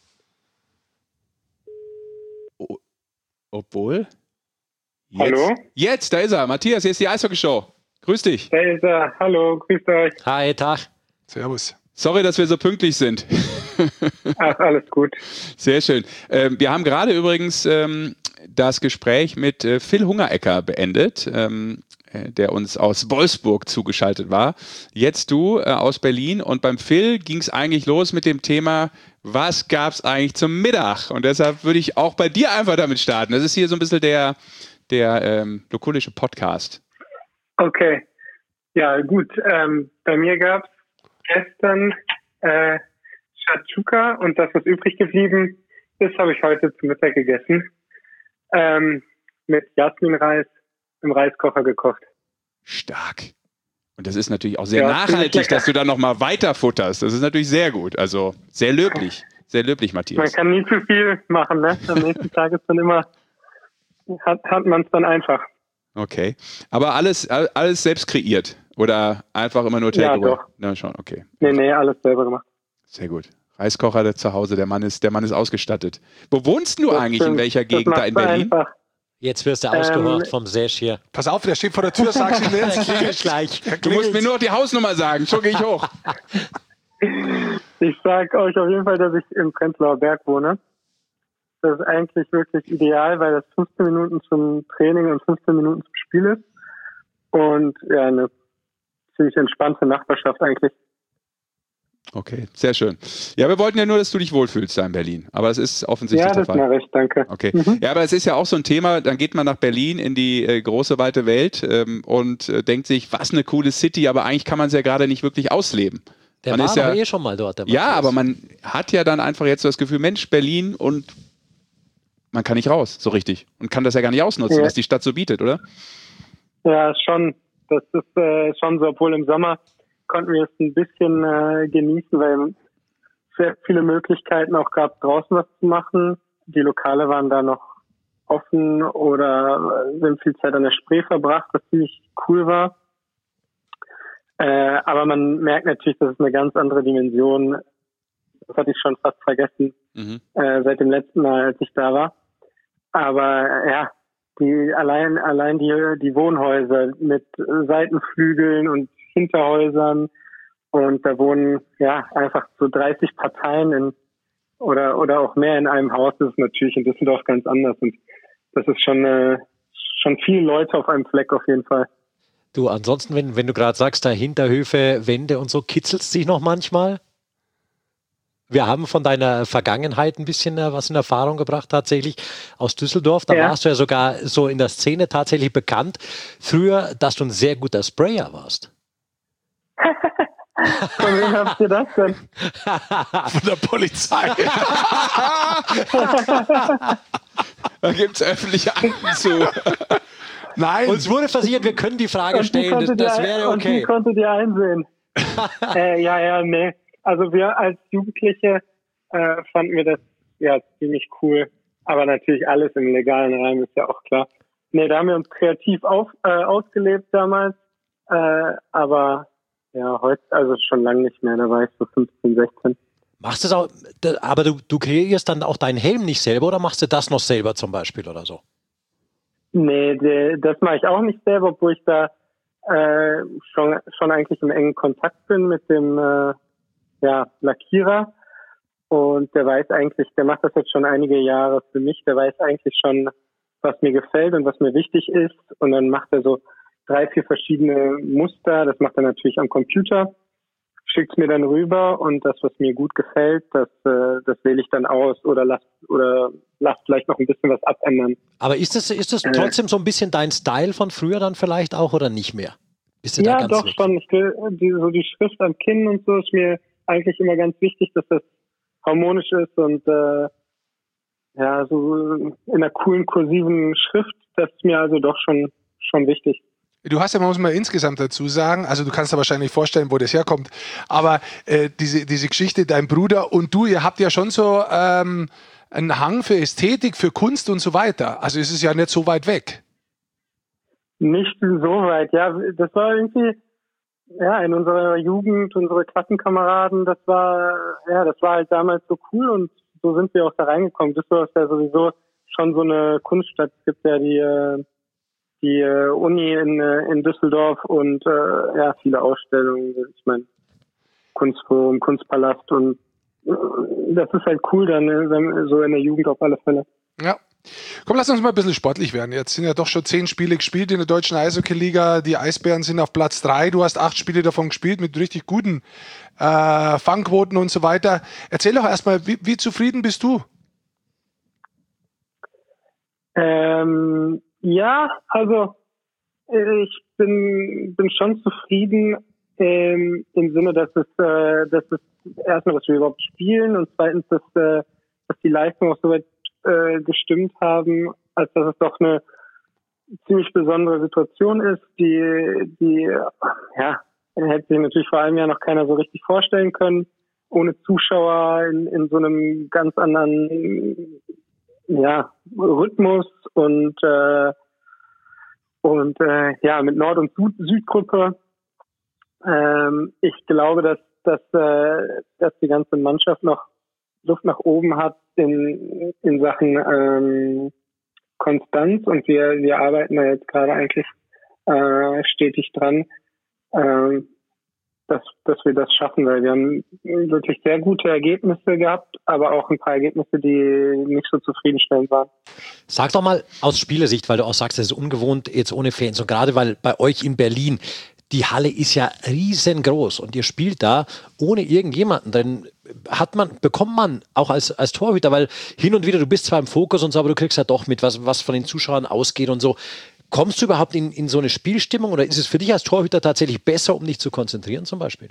O- obwohl. Jetzt,
Hallo?
Jetzt, da ist er. Matthias, hier ist die Eishockey-Show. Grüß dich.
Da ist er. Hallo, grüßt euch.
Hi, Tag.
Servus.
Sorry, dass wir so pünktlich sind.
Ach, alles gut.
Sehr schön. Ähm, wir haben gerade übrigens ähm, das Gespräch mit äh, Phil Hungerecker beendet, ähm, äh, der uns aus Wolfsburg zugeschaltet war. Jetzt du äh, aus Berlin und beim Phil ging es eigentlich los mit dem Thema, was gab es eigentlich zum Mittag? Und deshalb würde ich auch bei dir einfach damit starten. Das ist hier so ein bisschen der, der ähm, lokulische Podcast.
Okay. Ja, gut. Ähm, bei mir gab es gestern äh, Shakshuka und das, was übrig geblieben ist, habe ich heute zum Mittag gegessen. Ähm, mit Jasminreis im Reiskocher gekocht.
Stark. Und das ist natürlich auch sehr
Ja,
nachhaltig, dass du da nochmal weiter futterst. Das ist natürlich sehr gut. Also sehr löblich. Sehr löblich, Matthias.
Man kann nie zu viel machen, ne? Am nächsten Tag ist dann immer, hat, hat man es dann einfach.
Okay. Aber alles, alles selbst kreiert? Oder einfach immer nur Takeaway?
Ja, doch.
Na schon, okay.
Nee, nee, alles selber gemacht.
Sehr gut. Reiskocher der zu Hause, der Mann ist, der Mann ist ausgestattet. Wo wohnst du
Das
eigentlich?
stimmt.
In welcher
Das
Gegend da in
macht's
Berlin?
einfach.
Jetzt wirst du ausgehorcht
Ähm,
vom Sesh hier.
Pass auf, der steht vor der Tür, sag's ihm jetzt.
Klingelt gleich.
Du musst mir nur die Hausnummer sagen, schon gehe ich hoch.
Ich sag euch auf jeden Fall, dass ich im Prenzlauer Berg wohne. Das ist eigentlich wirklich ideal, weil das fünfzehn Minuten zum Training und fünfzehn Minuten zum Spiel ist. Und ja, eine ziemlich entspannte Nachbarschaft eigentlich.
Okay, sehr schön. Ja, wir wollten ja nur, dass du dich wohlfühlst da in Berlin. Aber es ist offensichtlich
Ja,
der
das
Fall.
mache ich, danke.
Okay.
Mhm.
Ja, aber es ist ja auch so ein Thema, dann geht man nach Berlin in die äh, große, weite Welt ähm, und äh, denkt sich, was eine coole City, aber eigentlich kann man es ja gerade nicht wirklich ausleben.
Der
man
war
ist
doch
ja,
eh schon mal dort. Der
ja,
Matthias.
aber man hat ja dann einfach jetzt so das Gefühl, Mensch, Berlin und man kann nicht raus, so richtig. Und kann das ja gar nicht ausnutzen,
Ja.
was die Stadt so bietet, oder?
Ja, schon. Das ist äh, schon so, obwohl im Sommer konnten wir es ein bisschen äh, genießen, weil es sehr viele Möglichkeiten auch gab, draußen was zu machen. Die Lokale waren da noch offen oder äh, wir haben viel Zeit an der Spree verbracht, was ziemlich cool war. Äh, aber man merkt natürlich, das ist eine ganz andere Dimension. Das hatte ich schon fast vergessen,
Mhm.
äh, seit dem letzten Mal, als ich da war. Aber äh, ja, die allein allein die die Wohnhäuser mit Seitenflügeln und Hinterhäusern Und da wohnen ja einfach so dreißig Parteien in, oder oder auch mehr in einem Haus. Das ist natürlich in Düsseldorf ganz anders. Und das ist schon, äh, schon viele Leute auf einem Fleck auf jeden Fall.
Du, ansonsten, wenn, wenn du gerade sagst, da Hinterhöfe, Wände und so, kitzelst dich noch manchmal? Wir haben von deiner Vergangenheit ein bisschen äh, was in Erfahrung gebracht, tatsächlich aus Düsseldorf. Da
Ja.
warst du ja sogar so in der Szene tatsächlich bekannt. Früher, dass du ein sehr guter Sprayer warst.
Von wem habt ihr das denn?
Von der Polizei.
Da gibt es öffentliche Akten zu.
Nein.
Uns wurde versichert, wir können die Frage
Und die
stellen, das,
konntet
das
ihr-
wäre
Und die
okay.
konntet ihr einsehen. äh, ja, ja, nee. Also wir als Jugendliche äh, fanden wir das ja ziemlich cool. Aber natürlich alles im legalen Rahmen ist ja auch klar. Nee, da haben wir uns kreativ auf, äh, ausgelebt damals. Äh, aber ja, heute, also schon lange nicht mehr. Da war ich so fünfzehn, sechzehn.
Machst du es auch, da- aber du, du kreierst dann auch deinen Helm nicht selber oder machst du das noch selber zum Beispiel oder so?
Nee, de, das mache ich auch nicht selber, obwohl ich da äh, schon schon eigentlich im engen Kontakt bin mit dem äh, ja, Lackierer. Und der weiß eigentlich, der macht das jetzt schon einige Jahre für mich, der weiß eigentlich schon, was mir gefällt und was mir wichtig ist. Und dann macht er so drei, vier verschiedene Muster. Das macht er natürlich am Computer, schickt es mir dann rüber und das, was mir gut gefällt, das, äh, das wähle ich dann aus oder lass oder lass vielleicht noch ein bisschen was abändern.
Aber ist das, ist das
Äh.
trotzdem so ein bisschen dein Style von früher dann vielleicht auch oder nicht mehr? Bist du da
Ja,
ganz
doch
weg?
schon. Ich will, die, so die Schrift am Kinn und so ist mir eigentlich immer ganz wichtig, dass das harmonisch ist und äh, ja, so in einer coolen kursiven Schrift, das ist mir also doch schon schon wichtig.
Du hast ja, man muss mal insgesamt dazu sagen, also du kannst dir wahrscheinlich vorstellen, wo das herkommt, aber äh, diese, diese Geschichte, dein Bruder und du, ihr habt ja schon so ähm, einen Hang für Ästhetik, für Kunst und so weiter. Also es ist ja nicht so weit weg.
Nicht so weit, ja. Das war irgendwie, ja, in unserer Jugend, unsere Klassenkameraden, das war, ja, das war halt damals so cool und so sind wir auch da reingekommen. Düsseldorf ist ja sowieso schon so eine Kunststadt. Es gibt ja die, äh, die äh, Uni in, äh, in Düsseldorf und äh, ja, viele Ausstellungen. Ich meine, Kunstforum, Kunstpalast und äh, das ist halt cool dann, äh, wenn- so in der Jugend auf alle Fälle.
Ja. Komm, lass uns mal ein bisschen sportlich werden. Jetzt sind ja doch schon zehn Spiele gespielt in der deutschen Eishockey-Liga. Die Eisbären sind auf Platz drei. Du hast acht Spiele davon gespielt mit richtig guten äh, Fangquoten und so weiter. Erzähl doch erstmal, wie, wie zufrieden bist du?
Ähm, ja, also äh, ich bin bin schon zufrieden ähm, im Sinne, dass es, äh, dass es erstmal, dass wir überhaupt spielen und zweitens, dass, äh, dass die Leistungen auch soweit äh, gestimmt haben, als dass es doch eine ziemlich besondere Situation ist, die die ja hätte sich natürlich vor einem Jahr noch keiner so richtig vorstellen können, ohne Zuschauer in, in so einem ganz anderen ja, Rhythmus und äh, und äh, ja mit Nord- und Süd- Südgruppe. Ähm, ich glaube, dass dass äh, dass die ganze Mannschaft noch Luft nach oben hat in in Sachen ähm, Konstanz und wir wir arbeiten da jetzt gerade eigentlich äh, stetig dran, ähm, dass dass wir das schaffen, weil wir haben wirklich sehr gute Ergebnisse gehabt, aber auch ein paar Ergebnisse, die nicht so zufriedenstellend waren.
Sag doch mal aus Spielersicht, weil du auch sagst, es ist ungewohnt jetzt ohne Fans und gerade weil bei euch in Berlin die Halle ist ja riesengroß und ihr spielt da ohne irgendjemanden. Dann hat man, bekommt man auch als, als Torhüter, weil hin und wieder, du bist zwar im Fokus und so, aber du kriegst ja doch mit, was, was von den Zuschauern ausgeht und so. Kommst du überhaupt in, in so eine Spielstimmung oder ist es für dich als Torhüter tatsächlich besser, um dich zu konzentrieren zum Beispiel?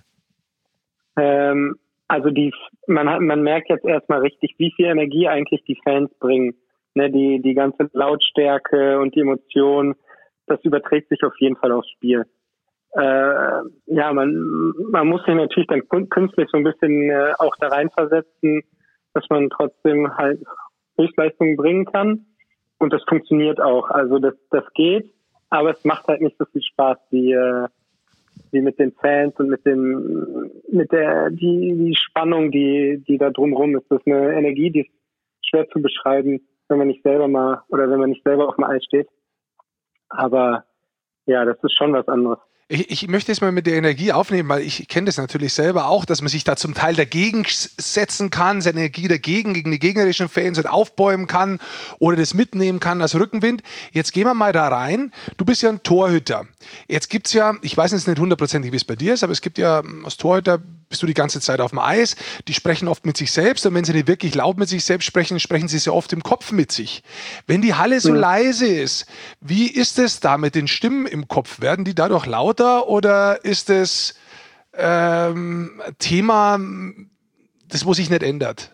Ähm, also die, man hat, man merkt jetzt erstmal richtig, wie viel Energie eigentlich die Fans bringen. Ne, die, die ganze Lautstärke und die Emotion, das überträgt sich auf jeden Fall aufs Spiel. Äh, ja, man, man muss sich natürlich dann künstlich so ein bisschen äh, auch da reinversetzen, dass man trotzdem halt Höchstleistungen bringen kann. Und das funktioniert auch. Also das, das geht, aber es macht halt nicht so viel Spaß wie, äh, wie mit den Fans und mit dem, mit der, die, die Spannung, die, die da drumherum ist. Das ist eine Energie, die ist schwer zu beschreiben, wenn man nicht selber mal, oder wenn man nicht selber auf dem Eis steht. Aber ja, das ist schon was anderes.
Ich, ich möchte es mal mit der Energie aufnehmen, weil ich kenne das natürlich selber auch, dass man sich da zum Teil dagegen setzen kann, seine Energie dagegen, gegen die gegnerischen Fans und aufbäumen kann oder das mitnehmen kann als Rückenwind. Jetzt gehen wir mal da rein. Du bist ja ein Torhüter. Jetzt gibt's ja, ich weiß jetzt nicht hundertprozentig, wie es bei dir ist, aber es gibt ja als Torhüter, bist du die ganze Zeit auf dem Eis, die sprechen oft mit sich selbst und wenn sie nicht wirklich laut mit sich selbst sprechen, sprechen sie sehr oft im Kopf mit sich. Wenn die Halle so mhm. leise ist, wie ist es da mit den Stimmen im Kopf? Werden die dadurch lauter oder ist es ähm, Thema, das wo sich nicht ändert?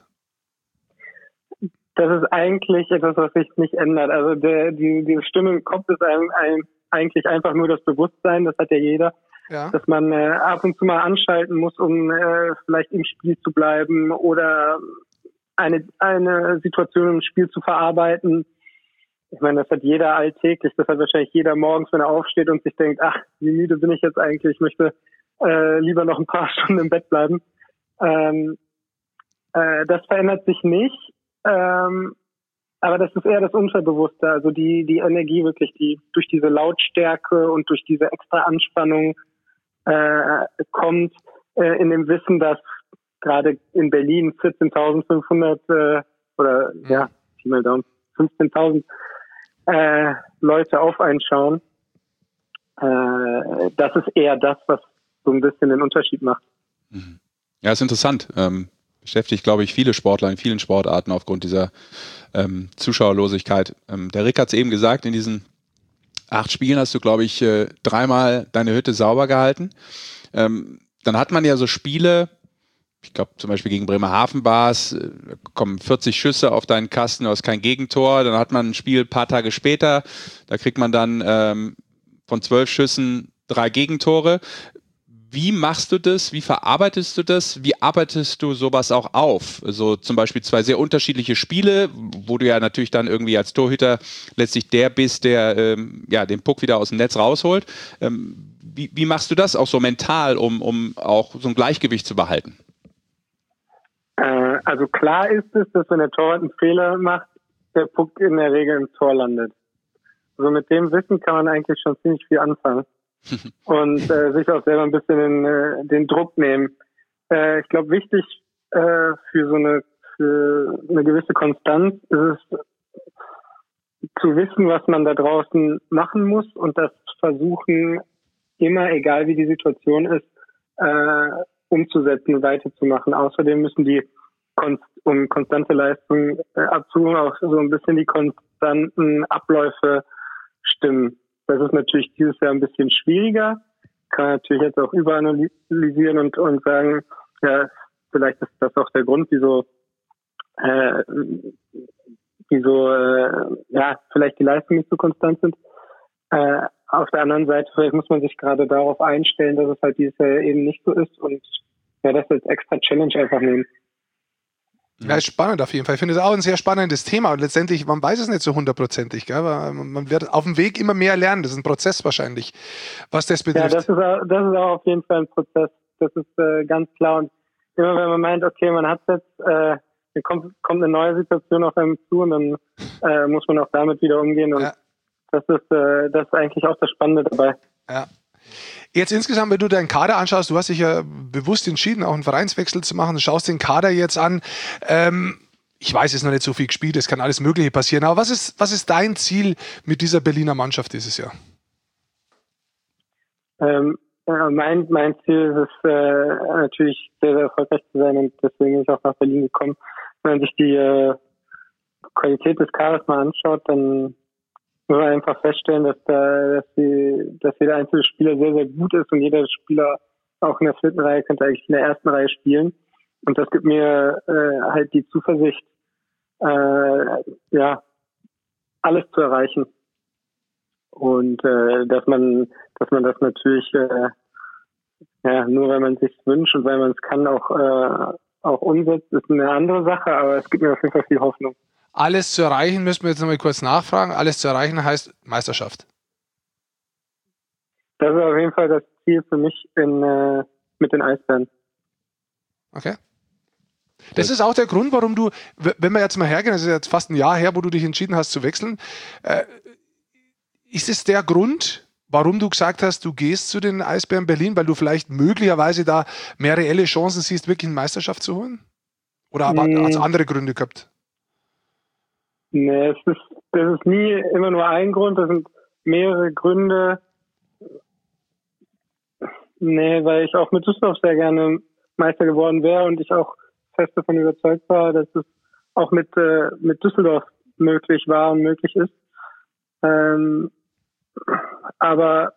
Das ist eigentlich etwas, was sich nicht ändert. Also der, die, die Stimme im Kopf ist ein, ein, eigentlich einfach nur das Bewusstsein, das hat ja jeder. Ja. Dass man äh, ab und zu mal anschalten muss, um äh, vielleicht im Spiel zu bleiben oder eine eine Situation im Spiel zu verarbeiten. Ich meine, das hat jeder alltäglich. Das hat wahrscheinlich jeder morgens, wenn er aufsteht und sich denkt, ach, wie müde bin ich jetzt eigentlich? Ich möchte äh, lieber noch ein paar Stunden im Bett bleiben. Ähm, äh, das verändert sich nicht. Ähm, aber das ist eher das Unterbewusste. Also die die Energie wirklich, die durch diese Lautstärke und durch diese extra Anspannung Äh, kommt äh, in dem Wissen, dass gerade in Berlin vierzehntausendfünfhundert äh, oder mhm. ja, mal down, fünfzehntausend äh, Leute auf einen schauen. Äh, das ist eher das, was so ein bisschen den Unterschied macht.
Mhm. Ja, ist interessant. Ähm, beschäftigt, glaube ich, viele Sportler in vielen Sportarten aufgrund dieser ähm, Zuschauerlosigkeit. Ähm, der Rick hat es eben gesagt, in diesen acht Spielen hast du, glaube ich, äh, dreimal deine Hütte sauber gehalten. Ähm, dann hat man ja so Spiele, ich glaube zum Beispiel gegen Bremerhaven war es, äh, kommen vierzig Schüsse auf deinen Kasten, du hast kein Gegentor. Dann hat man ein Spiel ein paar Tage später, da kriegt man dann ähm, von zwölf Schüssen drei Gegentore. Wie machst du das? Wie verarbeitest du das? Wie arbeitest du sowas auch auf? Also zum Beispiel zwei sehr unterschiedliche Spiele, wo du ja natürlich dann irgendwie als Torhüter letztlich der bist, der ähm, ja, den Puck wieder aus dem Netz rausholt. Ähm, wie, wie machst du das auch so mental, um, um auch so ein Gleichgewicht zu behalten?
Äh, also klar ist es, dass wenn der Torwart einen Fehler macht, der Puck in der Regel im Tor landet. Also mit dem Wissen kann man eigentlich schon ziemlich viel anfangen. und äh, sich auch selber ein bisschen den, äh, den Druck nehmen. Äh, ich glaube, wichtig äh, für so eine für eine gewisse Konstanz ist es zu wissen, was man da draußen machen muss und das versuchen, immer, egal wie die Situation ist, äh, umzusetzen und weiterzumachen. Außerdem müssen die, Konst- um konstante Leistung äh, abzurufen, auch so ein bisschen die konstanten Abläufe stimmen. Das ist natürlich dieses Jahr ein bisschen schwieriger. Kann man natürlich jetzt auch überanalysieren und, und sagen, ja, vielleicht ist das auch der Grund, wieso, äh, wieso, äh, ja, vielleicht die Leistungen nicht so konstant sind. Äh, auf der anderen Seite, vielleicht muss man sich gerade darauf einstellen, dass es halt dieses Jahr eben nicht so ist und ja, das als extra Challenge einfach nehmen.
Ja, ist spannend auf jeden Fall. Ich finde es auch ein sehr spannendes Thema und letztendlich, man weiß es nicht so hundertprozentig, gell? Aber man wird auf dem Weg immer mehr lernen. Das ist ein Prozess wahrscheinlich, was das betrifft.
Ja, das ist auch, das ist auch auf jeden Fall ein Prozess. Das ist äh, ganz klar. Und immer wenn man meint, okay, man hat jetzt, äh, dann kommt, kommt eine neue Situation auf einem zu und dann äh, muss man auch damit wieder umgehen. Und ja. das ist, äh, das ist eigentlich auch das Spannende dabei.
Ja. Jetzt insgesamt, wenn du deinen Kader anschaust, du hast dich ja bewusst entschieden, auch einen Vereinswechsel zu machen, du schaust den Kader jetzt an. Ähm, ich weiß, es ist noch nicht so viel gespielt, es kann alles Mögliche passieren, aber was ist, was ist dein Ziel mit dieser Berliner Mannschaft dieses Jahr?
Ähm, ja, mein, mein Ziel ist es äh, natürlich sehr, sehr erfolgreich zu sein und deswegen bin ich auch nach Berlin gekommen. Wenn man sich die äh, Qualität des Kaders mal anschaut, dann muss man einfach feststellen, dass da, dass die, dass jeder einzelne Spieler sehr, sehr gut ist und jeder Spieler auch in der vierten Reihe könnte eigentlich in der ersten Reihe spielen. Und das gibt mir äh, halt die Zuversicht, äh, ja, alles zu erreichen. Und äh, dass man, dass man das natürlich äh, ja nur weil man es sich wünscht und weil man es kann auch äh, auch umsetzt, ist eine andere Sache, aber es gibt mir auf jeden Fall viel Hoffnung.
Alles zu erreichen, müssen wir jetzt nochmal kurz nachfragen. Alles zu erreichen heißt Meisterschaft.
Das ist auf jeden Fall das Ziel für mich in, äh, mit den Eisbären.
Okay. Das ist auch der Grund, warum du, wenn wir jetzt mal hergehen, das ist jetzt fast ein Jahr her, wo du dich entschieden hast zu wechseln, äh, ist es der Grund, warum du gesagt hast, du gehst zu den Eisbären Berlin, weil du vielleicht möglicherweise da mehr reelle Chancen siehst, wirklich eine Meisterschaft zu holen? Oder aber
Mm.
hat es andere Gründe gehabt?
Nee, es ist, das ist nie immer nur ein Grund, das sind mehrere Gründe. Nee, weil ich auch mit Düsseldorf sehr gerne Meister geworden wäre und ich auch fest davon überzeugt war, dass es auch mit, äh, mit Düsseldorf möglich war und möglich ist. Ähm, aber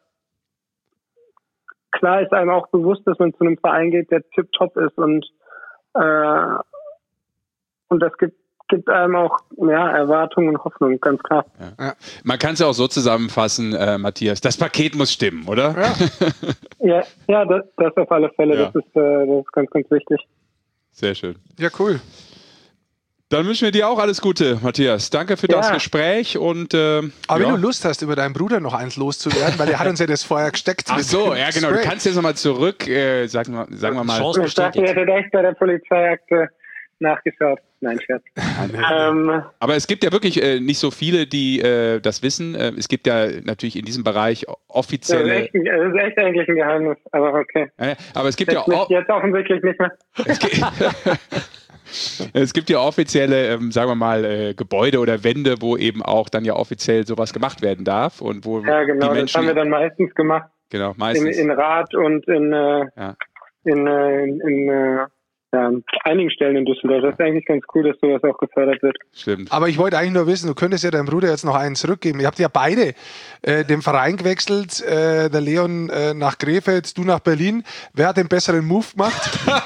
klar ist einem auch bewusst, dass man zu einem Verein geht, der tipptopp ist und äh, und das gibt gibt einem auch ja, Erwartungen und Hoffnung, ganz klar.
Ja. Ja. Man kann es ja auch so zusammenfassen, äh, Matthias, das Paket muss stimmen, oder?
Ja,
ja, ja das, das auf alle Fälle,
Ja.
das, ist, äh, das ist ganz, ganz wichtig.
Sehr schön.
ja, cool.
Dann wünschen wir dir auch alles Gute, Matthias. Danke für das
Ja.
Gespräch und äh,
Aber
ja.
wenn du Lust hast, über deinen Bruder noch eins loszuwerden, weil er hat uns ja das vorher gesteckt.
Ach
mit
so,
dem
ja genau, du
Spray.
kannst jetzt nochmal zurück, äh, sagen, wir, sagen wir mal.
Chance
Ich dachte,
besteht
ihr hättet echt bei der Polizeiakte nachgeschaut. Nein, Scherz. ähm,
Aber es gibt ja wirklich äh, nicht so viele, die äh, das wissen. Äh, es gibt ja natürlich in diesem Bereich
das, ist
offizielle...
echt, ein- das ist echt eigentlich ein Geheimnis, aber okay.
Äh, aber es gibt ja
Jetzt, nicht,
o-
jetzt offensichtlich nicht mehr.
es gibt, es gibt ja offizielle, ähm, sagen wir mal, äh, Gebäude oder Wände, wo eben auch dann ja offiziell sowas gemacht werden darf und wo
Ja, genau,
die
das
Menschen...
haben wir dann meistens gemacht.
genau,
In,
meistens.
in Rath und in, äh,
Ja.
in, äh, in, in äh, ja, einigen Stellen in Düsseldorf. Das ist eigentlich ganz cool, dass sowas auch gefördert wird.
Stimmt.
Aber ich wollte eigentlich nur wissen, du könntest ja deinem Bruder jetzt noch einen zurückgeben. Ihr habt ja beide äh, den Verein gewechselt, äh, der Leon äh, nach Krefeld, du nach Berlin. Wer hat den besseren Move gemacht?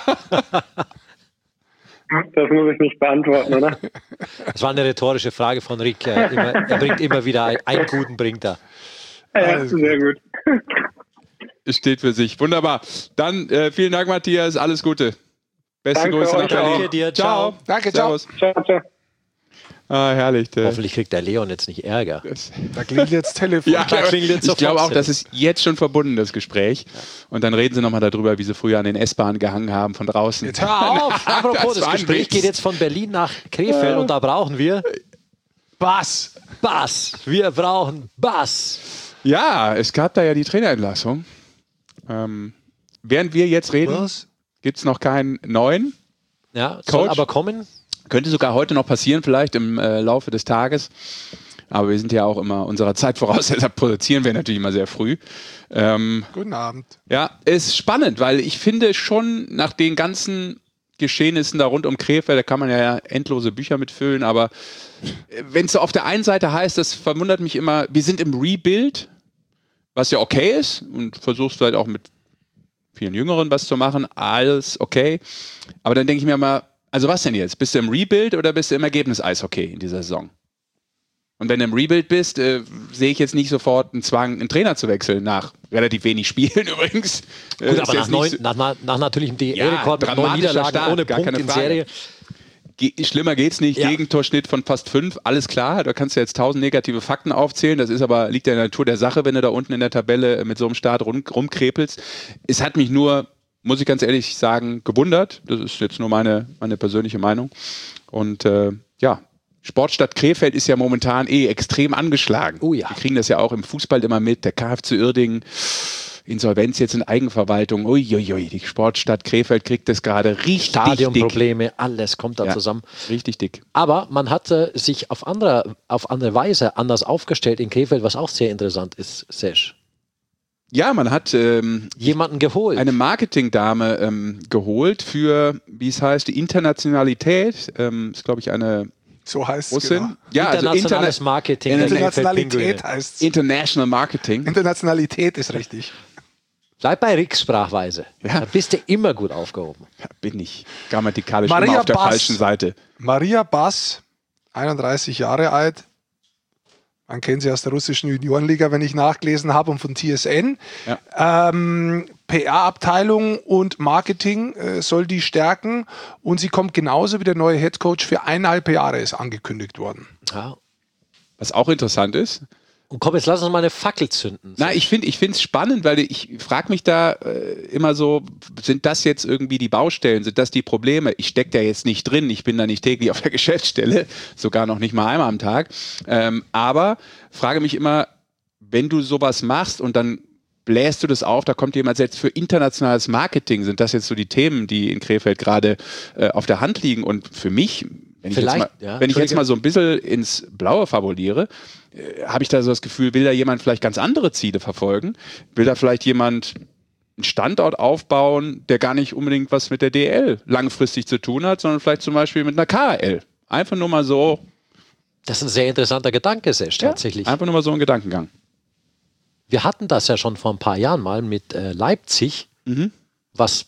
Das muss ich nicht beantworten, oder?
Das war eine rhetorische Frage von Rick. Er, immer, er bringt immer wieder ein, einen guten bringt er.
Ja,
Alles
sehr gut.
Es steht für sich. Wunderbar. Dann äh, vielen Dank, Matthias. Alles Gute. Beste
Danke
Grüße nach
euch
Berlin.
auch.
Danke dir, ciao.
Danke, ciao.
Servus.
Ciao, ciao.
Ah, herrlich. Der,
Hoffentlich kriegt der Leon jetzt nicht Ärger.
das,
Da klingelt jetzt Telefon.
ja,
Da klingelt jetzt
ich
sofort
glaube auch,
Telefon.
das ist jetzt schon verbunden, das Gespräch. Und dann reden sie nochmal darüber, wie sie früher an den S-Bahnen gehangen haben von draußen.
Jetzt hör auf.
Apropos,
Das
das,
war ein
Gespräch
Witz.
geht jetzt von Berlin nach Krefeld und da brauchen wir
Was?
Bass. Wir brauchen Bass.
Ja, es gab da ja die Trainerentlassung. Ähm, während wir jetzt reden,
Was?
gibt es noch keinen neuen.
Ja, soll
Coach?
aber kommen.
Könnte sogar heute noch passieren, vielleicht im äh, Laufe des Tages. Aber wir sind ja auch immer unserer Zeit voraus, deshalb produzieren wir natürlich immer sehr früh. Ähm,
Guten Abend.
ja, ist spannend, weil ich finde schon nach den ganzen Geschehnissen da rund um Krefeld, da kann man ja endlose Bücher mitfüllen, aber wenn es so auf der einen Seite heißt, das verwundert mich immer, wir sind im Rebuild, was ja okay ist und versuchst vielleicht auch mit vielen Jüngeren was zu machen, alles okay. Aber dann denke ich mir mal, also was denn jetzt? Bist du im Rebuild oder bist du im Ergebnis-Eishockey in dieser Saison? Und wenn du im Rebuild bist, äh, sehe ich jetzt nicht sofort einen Zwang, einen Trainer zu wechseln, nach relativ wenig Spielen übrigens. Äh,
Gut,
ist
aber
jetzt
nach, neun,
nicht so-
nach, nach, nach natürlich dem D
Ja,
E-Rekord mit neun
dramatischer
Niederlagen
Start,
ohne
gar
Punkt
keine
in
Frage.
Serie.
Ge- Schlimmer geht's nicht.
Ja.
Gegentorschnitt von fast fünf, alles klar. Da kannst du jetzt tausend negative Fakten aufzählen. Das ist aber, liegt ja in der Natur der Sache, wenn du da unten in der Tabelle mit so einem Start rum, rumkrepelst. Es hat mich nur, muss ich ganz ehrlich sagen, gewundert. Das ist jetzt nur meine, meine persönliche Meinung. Und äh, ja, Sportstadt Krefeld ist ja momentan eh extrem angeschlagen.
Oh ja.
Wir kriegen das ja auch im Fußball immer mit. Der K F C Uerdingen, Insolvenz jetzt in Eigenverwaltung. Uiuiui, die Sportstadt Krefeld kriegt das gerade richtig dick.
Stadionprobleme, alles kommt da
Ja,
zusammen.
richtig dick.
Aber man hat äh, sich auf andere, auf andere Weise anders aufgestellt in Krefeld, was auch sehr interessant ist, Sesh.
Ja, man hat ähm,
Jemanden geholt.
eine Marketingdame ähm, geholt für, wie es heißt, die Internationalität. Ähm, ist, glaube ich, eine
So heißt es.
Russin.
Genau.
Ja, also
Internationales
Interna
Marketing der Krefeld
Internationalität
Pinguine.
heißt es.
International Marketing.
Internationalität ist richtig.
Bleib bei Ricks Sprachweise.
Ja.
Da bist du immer gut aufgehoben.
Ja, bin ich grammatikalisch
Maria
immer auf der
Bass.
falschen Seite.
Maria Bass, einunddreißig Jahre alt. Man kennt sie aus der russischen Juniorenliga, wenn ich nachgelesen habe, und von T S N.
Ja.
Ähm, P R-Abteilung und Marketing äh, soll die stärken. Und sie kommt genauso wie der neue Headcoach für eineinhalb Jahre, ist angekündigt worden.
Ja.
Was auch interessant ist.
Und komm, jetzt lass uns mal eine Fackel zünden.
Na, ich finde es spannend, weil ich frage mich da äh, immer so, sind das jetzt irgendwie die Baustellen, sind das die Probleme? Ich stecke da jetzt nicht drin, ich bin da nicht täglich auf der Geschäftsstelle, sogar noch nicht mal einmal am Tag. Ähm, aber frage mich immer, wenn du sowas machst und dann bläst du das auf, da kommt jemand jetzt für internationales Marketing, sind das jetzt so die Themen, die in Krefeld gerade äh, auf der Hand liegen. Und für mich, wenn ich, jetzt mal,
ja,
wenn ich jetzt mal so ein bisschen ins Blaue fabuliere, äh, habe ich da so das Gefühl, will da jemand vielleicht ganz andere Ziele verfolgen? Will da vielleicht jemand einen Standort aufbauen, der gar nicht unbedingt was mit der D L langfristig zu tun hat, sondern vielleicht zum Beispiel mit einer K H L? Einfach nur mal so.
Das ist ein sehr interessanter Gedanke, Sesh, tatsächlich.
Ja, einfach nur mal so ein Gedankengang.
Wir hatten das ja schon vor ein paar Jahren mal mit äh, Leipzig, mhm. was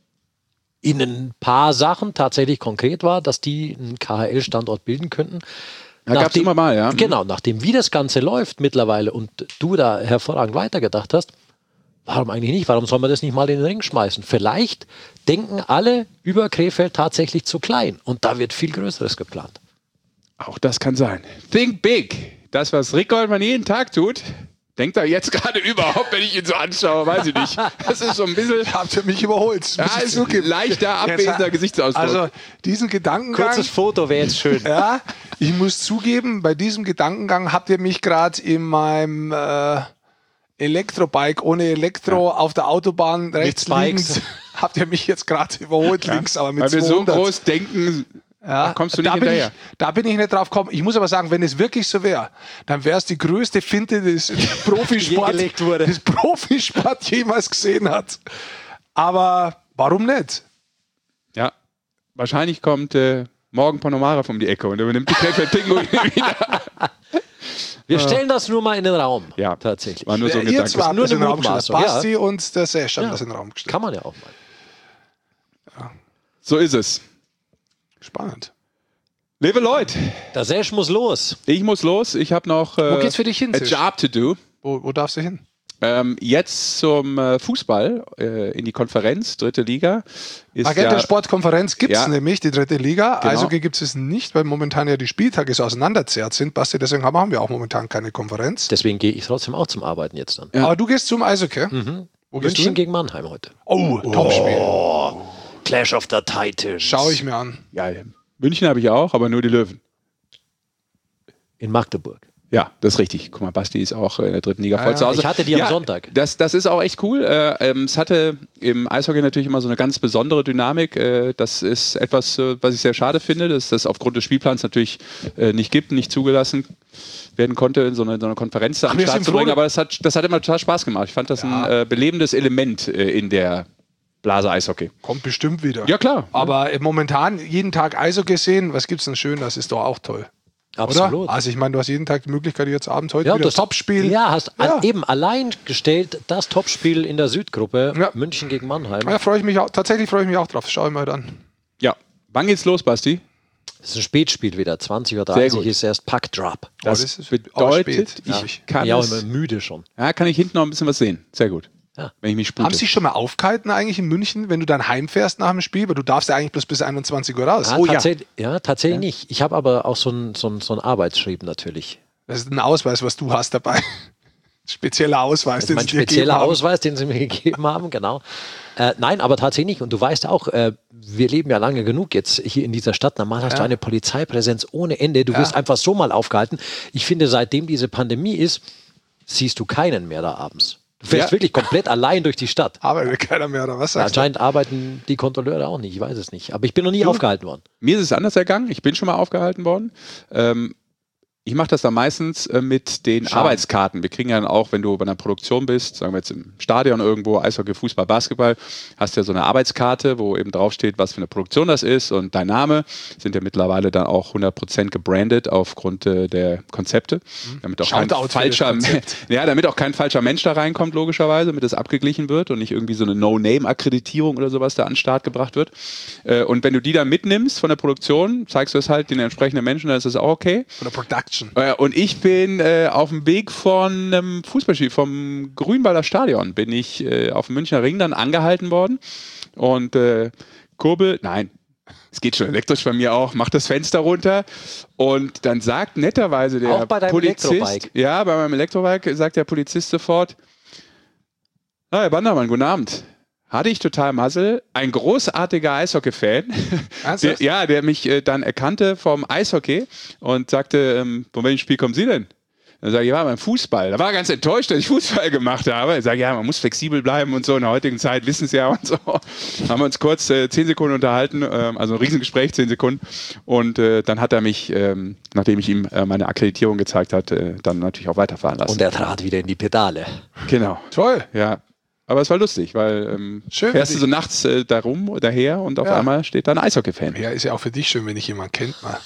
in ein paar Sachen tatsächlich konkret war, dass die einen K H L-Standort bilden könnten.
Da gab es immer mal, ja.
Genau, nachdem wie das Ganze läuft mittlerweile und du da hervorragend weitergedacht hast, warum eigentlich nicht? Warum soll man das nicht mal in den Ring schmeißen? Vielleicht denken alle über Krefeld tatsächlich zu klein und da wird viel Größeres geplant.
Auch das kann sein. Think big. Das, was Rick Goldmann jeden Tag tut, denkt er jetzt gerade überhaupt, wenn ich ihn so anschaue, weiß ich nicht. Das ist so ein bisschen...
Habt ihr mich überholt?
Ja, ist okay. Leichter, abwesender
Jetzt,
Gesichtsausdruck.
Also diesen Gedankengang...
Kurzes Foto wäre jetzt schön.
Ja, ich muss zugeben, bei diesem Gedankengang habt ihr mich gerade in meinem äh, Elektrobike ohne Elektro ja. auf der Autobahn rechts liegend, habt ihr mich jetzt gerade überholt, ja. links, aber mit
Weil
zweihundert.
Wir so groß denken...
Ja,
da kommst du nicht
da
hinterher.
Bin ich, da bin ich nicht drauf gekommen. Ich muss aber sagen, wenn es wirklich so wäre, dann wäre es die größte Finte des Profisport, des Profisport jemals gesehen hat. Aber warum nicht?
Ja, wahrscheinlich kommt äh, morgen Panomara um die Ecke und übernimmt die Krefeld Pinguine wieder.
Wir stellen das nur mal in den Raum.
Ja,
tatsächlich.
War nur so ein
Ihr
Gedanke.
zwei habt
nur
das in
eine
den Raum gestellt.
Mutmaßung,
Basti
ja.
und der Sesh haben
Ja.
das in den Raum gestellt.
Kann man ja auch mal.
Ja.
So ist es.
Spannend.
Liebe Leute,
Der Sesh muss los.
ich muss los. Ich habe noch äh,
Wo geht's für dich hin,
a
Sesh?
job to do.
Wo, wo darfst du hin?
Ähm, jetzt zum äh, Fußball äh, in die Konferenz, dritte Liga. Ist
Agent der
ja,
Sportkonferenz gibt es
Ja.
nämlich, die dritte Liga.
Genau.
Also gibt es nicht, weil momentan ja die Spieltage so auseinanderzerrt sind. Basti, deswegen haben wir auch momentan keine Konferenz.
Deswegen gehe ich trotzdem auch zum Arbeiten jetzt dann.
Ja.
Aber du gehst zum Eishockey.
Mhm.
Wo gehst du
München
hin?
gegen Mannheim heute.
Oh, Topspiel.
Oh, Clash of the Titans.
Schau ich mir an.
Geil. München habe ich auch, aber nur die Löwen.
In Magdeburg.
Ja, das ist richtig. Guck mal, Basti ist auch in der dritten Liga
Ja,
voll
ja.
zu Hause.
Ich hatte die am Sonntag.
Das, das ist auch echt cool. Äh, ähm, es hatte im Eishockey natürlich immer so eine ganz besondere Dynamik. Äh, das ist etwas, äh, was ich sehr schade finde, dass das aufgrund des Spielplans natürlich äh, nicht gibt, nicht zugelassen werden konnte, in so eine, so eine Konferenz da
Ach,
am
wir
Start
sind
zu
froh,
bringen. Aber das hat, das hat immer total Spaß gemacht. Ich fand das
Ja.
ein äh, belebendes Element äh, in der Blase Eishockey.
Kommt bestimmt wieder.
Ja, klar.
Aber äh, momentan jeden Tag Eishockey sehen, was gibt's denn schön? Das ist doch auch toll.
Absolut.
Oder? Also ich meine, du hast jeden Tag die Möglichkeit, jetzt abends heute
Ja,
wieder
das
Topspiel.
Ja, hast
Ja.
An, eben allein gestellt das Topspiel in der Südgruppe,
Ja.
München gegen Mannheim.
Ja, freue ich mich auch, tatsächlich freue ich mich auch drauf. Schau ich mal an.
Ja. Wann geht's los, Basti?
Das ist ein Spätspiel wieder. zwanzig Uhr
Sehr
dreißig
gut.
ist erst Puck-Drop.
Das,
Oh, das ist
bedeutet,
auch spät.
ich
Ja.
kann
Ja,
es,
immer müde schon.
ja, kann ich hinten noch ein bisschen was sehen. Sehr gut.
Ja.
Wenn ich mich spute.
Haben Sie sich schon mal aufgehalten eigentlich in München, wenn du dann heimfährst nach dem Spiel? Weil du darfst ja eigentlich bloß bis einundzwanzig Uhr raus.
Ah,
Oh ja.
tatsächlich, ja. tatsächlich
Ja.
nicht. Ich habe aber auch so einen so ein, so ein Arbeitsschrieb natürlich.
Das ist ein Ausweis, was du hast dabei. Spezieller Ausweis,
Das ist mein
sie dir gegeben
spezieller
haben.
Ausweis, den sie mir gegeben haben, genau. Äh, nein, aber tatsächlich nicht. Und du weißt auch, äh, wir leben ja lange genug jetzt hier in dieser Stadt. Normal hast
Ja.
du eine Polizeipräsenz ohne Ende. Du
Ja.
wirst einfach so mal aufgehalten. Ich finde, seitdem diese Pandemie ist, siehst du keinen mehr da abends. Du fährst
Ja.
wirklich komplett allein durch die Stadt.
Arbeitet keiner mehr, oder was sagst du?
Anscheinend arbeiten die Kontrolleure auch nicht, ich weiß es nicht. Aber ich bin noch nie
Du?
aufgehalten worden.
Mir ist es anders ergangen. Ich bin schon mal aufgehalten worden. Ähm, ich mache das dann meistens äh, mit den
Schade.
Arbeitskarten. Wir kriegen ja dann auch, wenn du bei einer Produktion bist, sagen wir jetzt im Stadion irgendwo, Eishockey, Fußball, Basketball, hast du ja so eine Arbeitskarte, wo eben draufsteht, was für eine Produktion das ist und dein Name. Sind ja mittlerweile dann auch hundert Prozent gebrandet aufgrund äh, der Konzepte. Damit auch, kein
Shoutout für
falscher,
das Konzept.
ja, damit auch kein falscher Mensch da reinkommt, logischerweise, damit das abgeglichen wird und nicht irgendwie so eine No-Name-Akkreditierung oder sowas da an den Start gebracht wird. Äh, und wenn du die dann mitnimmst von der Produktion, zeigst du es halt den entsprechenden Menschen, dann ist das auch okay.
Von der Production.
Äh, Und ich bin äh, auf dem Weg von einem Fußballspiel, vom Grünwalder Stadion, bin ich äh, auf dem Münchner Ring dann angehalten worden und äh, kurbel, nein, es geht schon elektrisch bei mir auch, mach das Fenster runter und dann sagt netterweise der
Auch bei deinem
Polizist,
Elektrobike?
ja, bei meinem Elektrobike sagt der Polizist sofort, ah, Herr Bandermann, guten Abend. Hatte ich total Muzzle, ein großartiger Eishockey-Fan, der,
Ernsthaft?
ja, der mich äh, dann erkannte vom Eishockey und sagte, ähm, von welchem Spiel kommen Sie denn? Dann sage ich, ja, beim Fußball. Da war er ganz enttäuscht, dass ich Fußball gemacht habe. Ich sage, ja, man muss flexibel bleiben und so. In der heutigen Zeit wissen es ja und so. Haben wir uns kurz äh, zehn Sekunden unterhalten, äh, also ein Riesengespräch, zehn Sekunden. Und äh, dann hat er mich, ähm, nachdem ich ihm äh, meine Akkreditierung gezeigt hatte, äh, dann natürlich auch weiterfahren lassen.
Und er trat wieder in die Pedale.
Genau.
Toll.
Ja. Aber es war lustig, weil ähm,
Schön,
fährst du so nachts äh, da rum, daher und auf
Ja.
einmal steht da ein Eishockey-Fan.
Ja, ist ja auch für dich schön, wenn dich jemand kennt. Mal.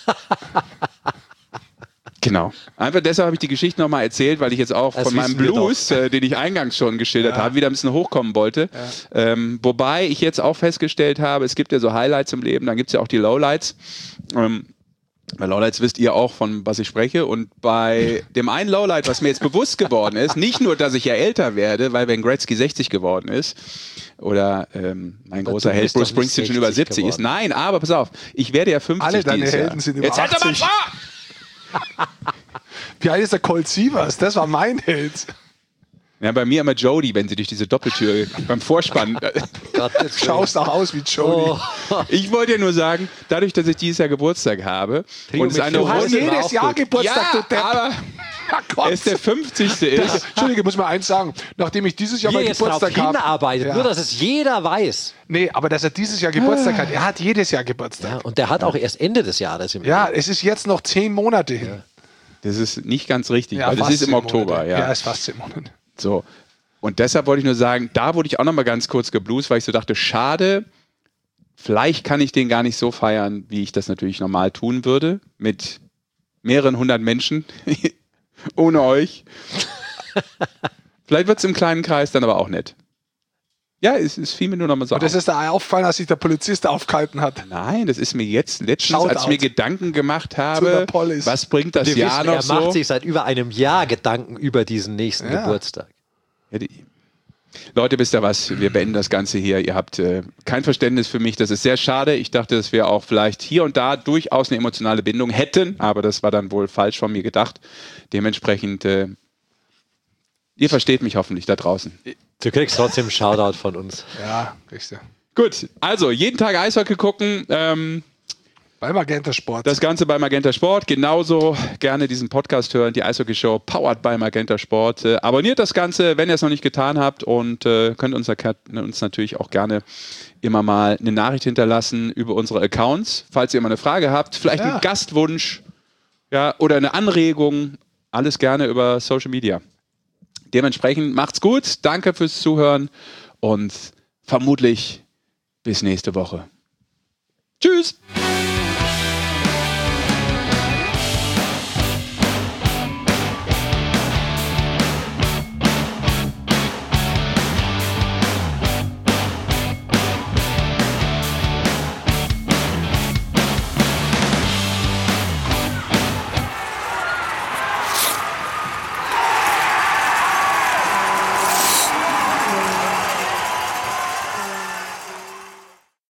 Genau. Einfach deshalb habe ich die Geschichte nochmal erzählt, weil ich jetzt auch
Das
von meinem
wissen wir
Blues, äh, den ich eingangs schon geschildert
Ja.
habe, wieder ein bisschen hochkommen wollte. Ja. Ähm, wobei ich jetzt auch festgestellt habe, es gibt ja so Highlights im Leben, dann gibt es ja auch die Lowlights. Ähm, bei Lowlights wisst ihr auch, von was ich spreche. Und bei dem einen Lowlight, was mir jetzt bewusst geworden ist, nicht nur, dass ich ja älter werde, weil wenn Gretzky sechzig geworden ist oder ähm, mein
Aber
großer
du
Held
bist doch
Bruce
nicht
Springsteen schon über
sechzig
siebzig ist.
geworden.
Nein, aber pass auf, ich werde ja fünfzig
Alle deine
dieses
Helden
Jahr.
sind über
Jetzt halt doch mal
achtzig.
vor!
Wie alt ist der Colt Sievers? Das war mein Held.
Ja, bei mir immer Jodie, wenn sie durch diese Doppeltür beim Vorspann.
Gott,
Schaust auch aus wie Jody.
Oh.
Ich wollte ja nur sagen, dadurch, dass ich dieses Jahr Geburtstag habe
Trio
und es
mit
eine
Du hast
Runde war
jedes
auch
Jahr
gut.
Geburtstag,
ja,
du Depp.
aber
Ja, Gott.
es der fünfzigste ist.
Entschuldige, muss mal eins sagen. Nachdem ich dieses Jahr
Wie
mal
er jetzt drauf
Geburtstag habe.
hinarbeitet,
Ja.
nur dass es jeder weiß.
Nee, aber dass er dieses Jahr Geburtstag hat. Er hat jedes Jahr
Ja,
Geburtstag.
und der hat auch erst Ende des Jahres im
Ja, es ist jetzt noch zehn Monate hin.
Das ist nicht ganz richtig,
Ja,
weil das
fast
ist im
zehn
Oktober.
Monate.
Ja.
ja, ist fast zehn Monate.
So. Und deshalb wollte ich nur sagen, da wurde ich auch noch mal ganz kurz gebluest, weil ich so dachte, schade, vielleicht kann ich den gar nicht so feiern, wie ich das natürlich normal tun würde, mit mehreren hundert Menschen, ohne euch. Vielleicht wird es im kleinen Kreis dann aber auch nett. Ja, es, es fiel mir nur noch mal so
Und das
auf.
ist da aufgefallen, als sich der Polizist aufgehalten hat.
Nein, das ist mir jetzt letztens,
Shoutout
als ich mir Gedanken gemacht
zu der
habe,
Police.
was bringt das
Wir
Jahr
wissen,
noch
er
so?
macht sich seit über einem Jahr Gedanken über diesen nächsten
Ja.
Geburtstag.
Ja, die, Leute, wisst ihr was? Wir beenden das Ganze hier. Ihr habt äh, kein Verständnis für mich. Das ist sehr schade. Ich dachte, dass wir auch vielleicht hier und da durchaus eine emotionale Bindung hätten, aber das war dann wohl falsch von mir gedacht. Dementsprechend, äh, ihr versteht mich hoffentlich da draußen.
Du kriegst trotzdem einen Shoutout von uns.
Ja, richtig.
Gut, also jeden Tag Eishockey gucken. Ähm,
Bei Magenta Sport.
Das Ganze bei Magenta Sport. Genauso gerne diesen Podcast hören, die Eishockey Show, powered by Magenta Sport. Äh, abonniert das Ganze, wenn ihr es noch nicht getan habt, und äh, könnt uns, uns natürlich auch gerne immer mal eine Nachricht hinterlassen über unsere Accounts, falls ihr immer eine Frage habt, vielleicht
Ja.
einen Gastwunsch, ja, oder eine Anregung. Alles gerne über Social Media. Dementsprechend macht's gut. Danke fürs Zuhören und vermutlich bis nächste Woche. Tschüss!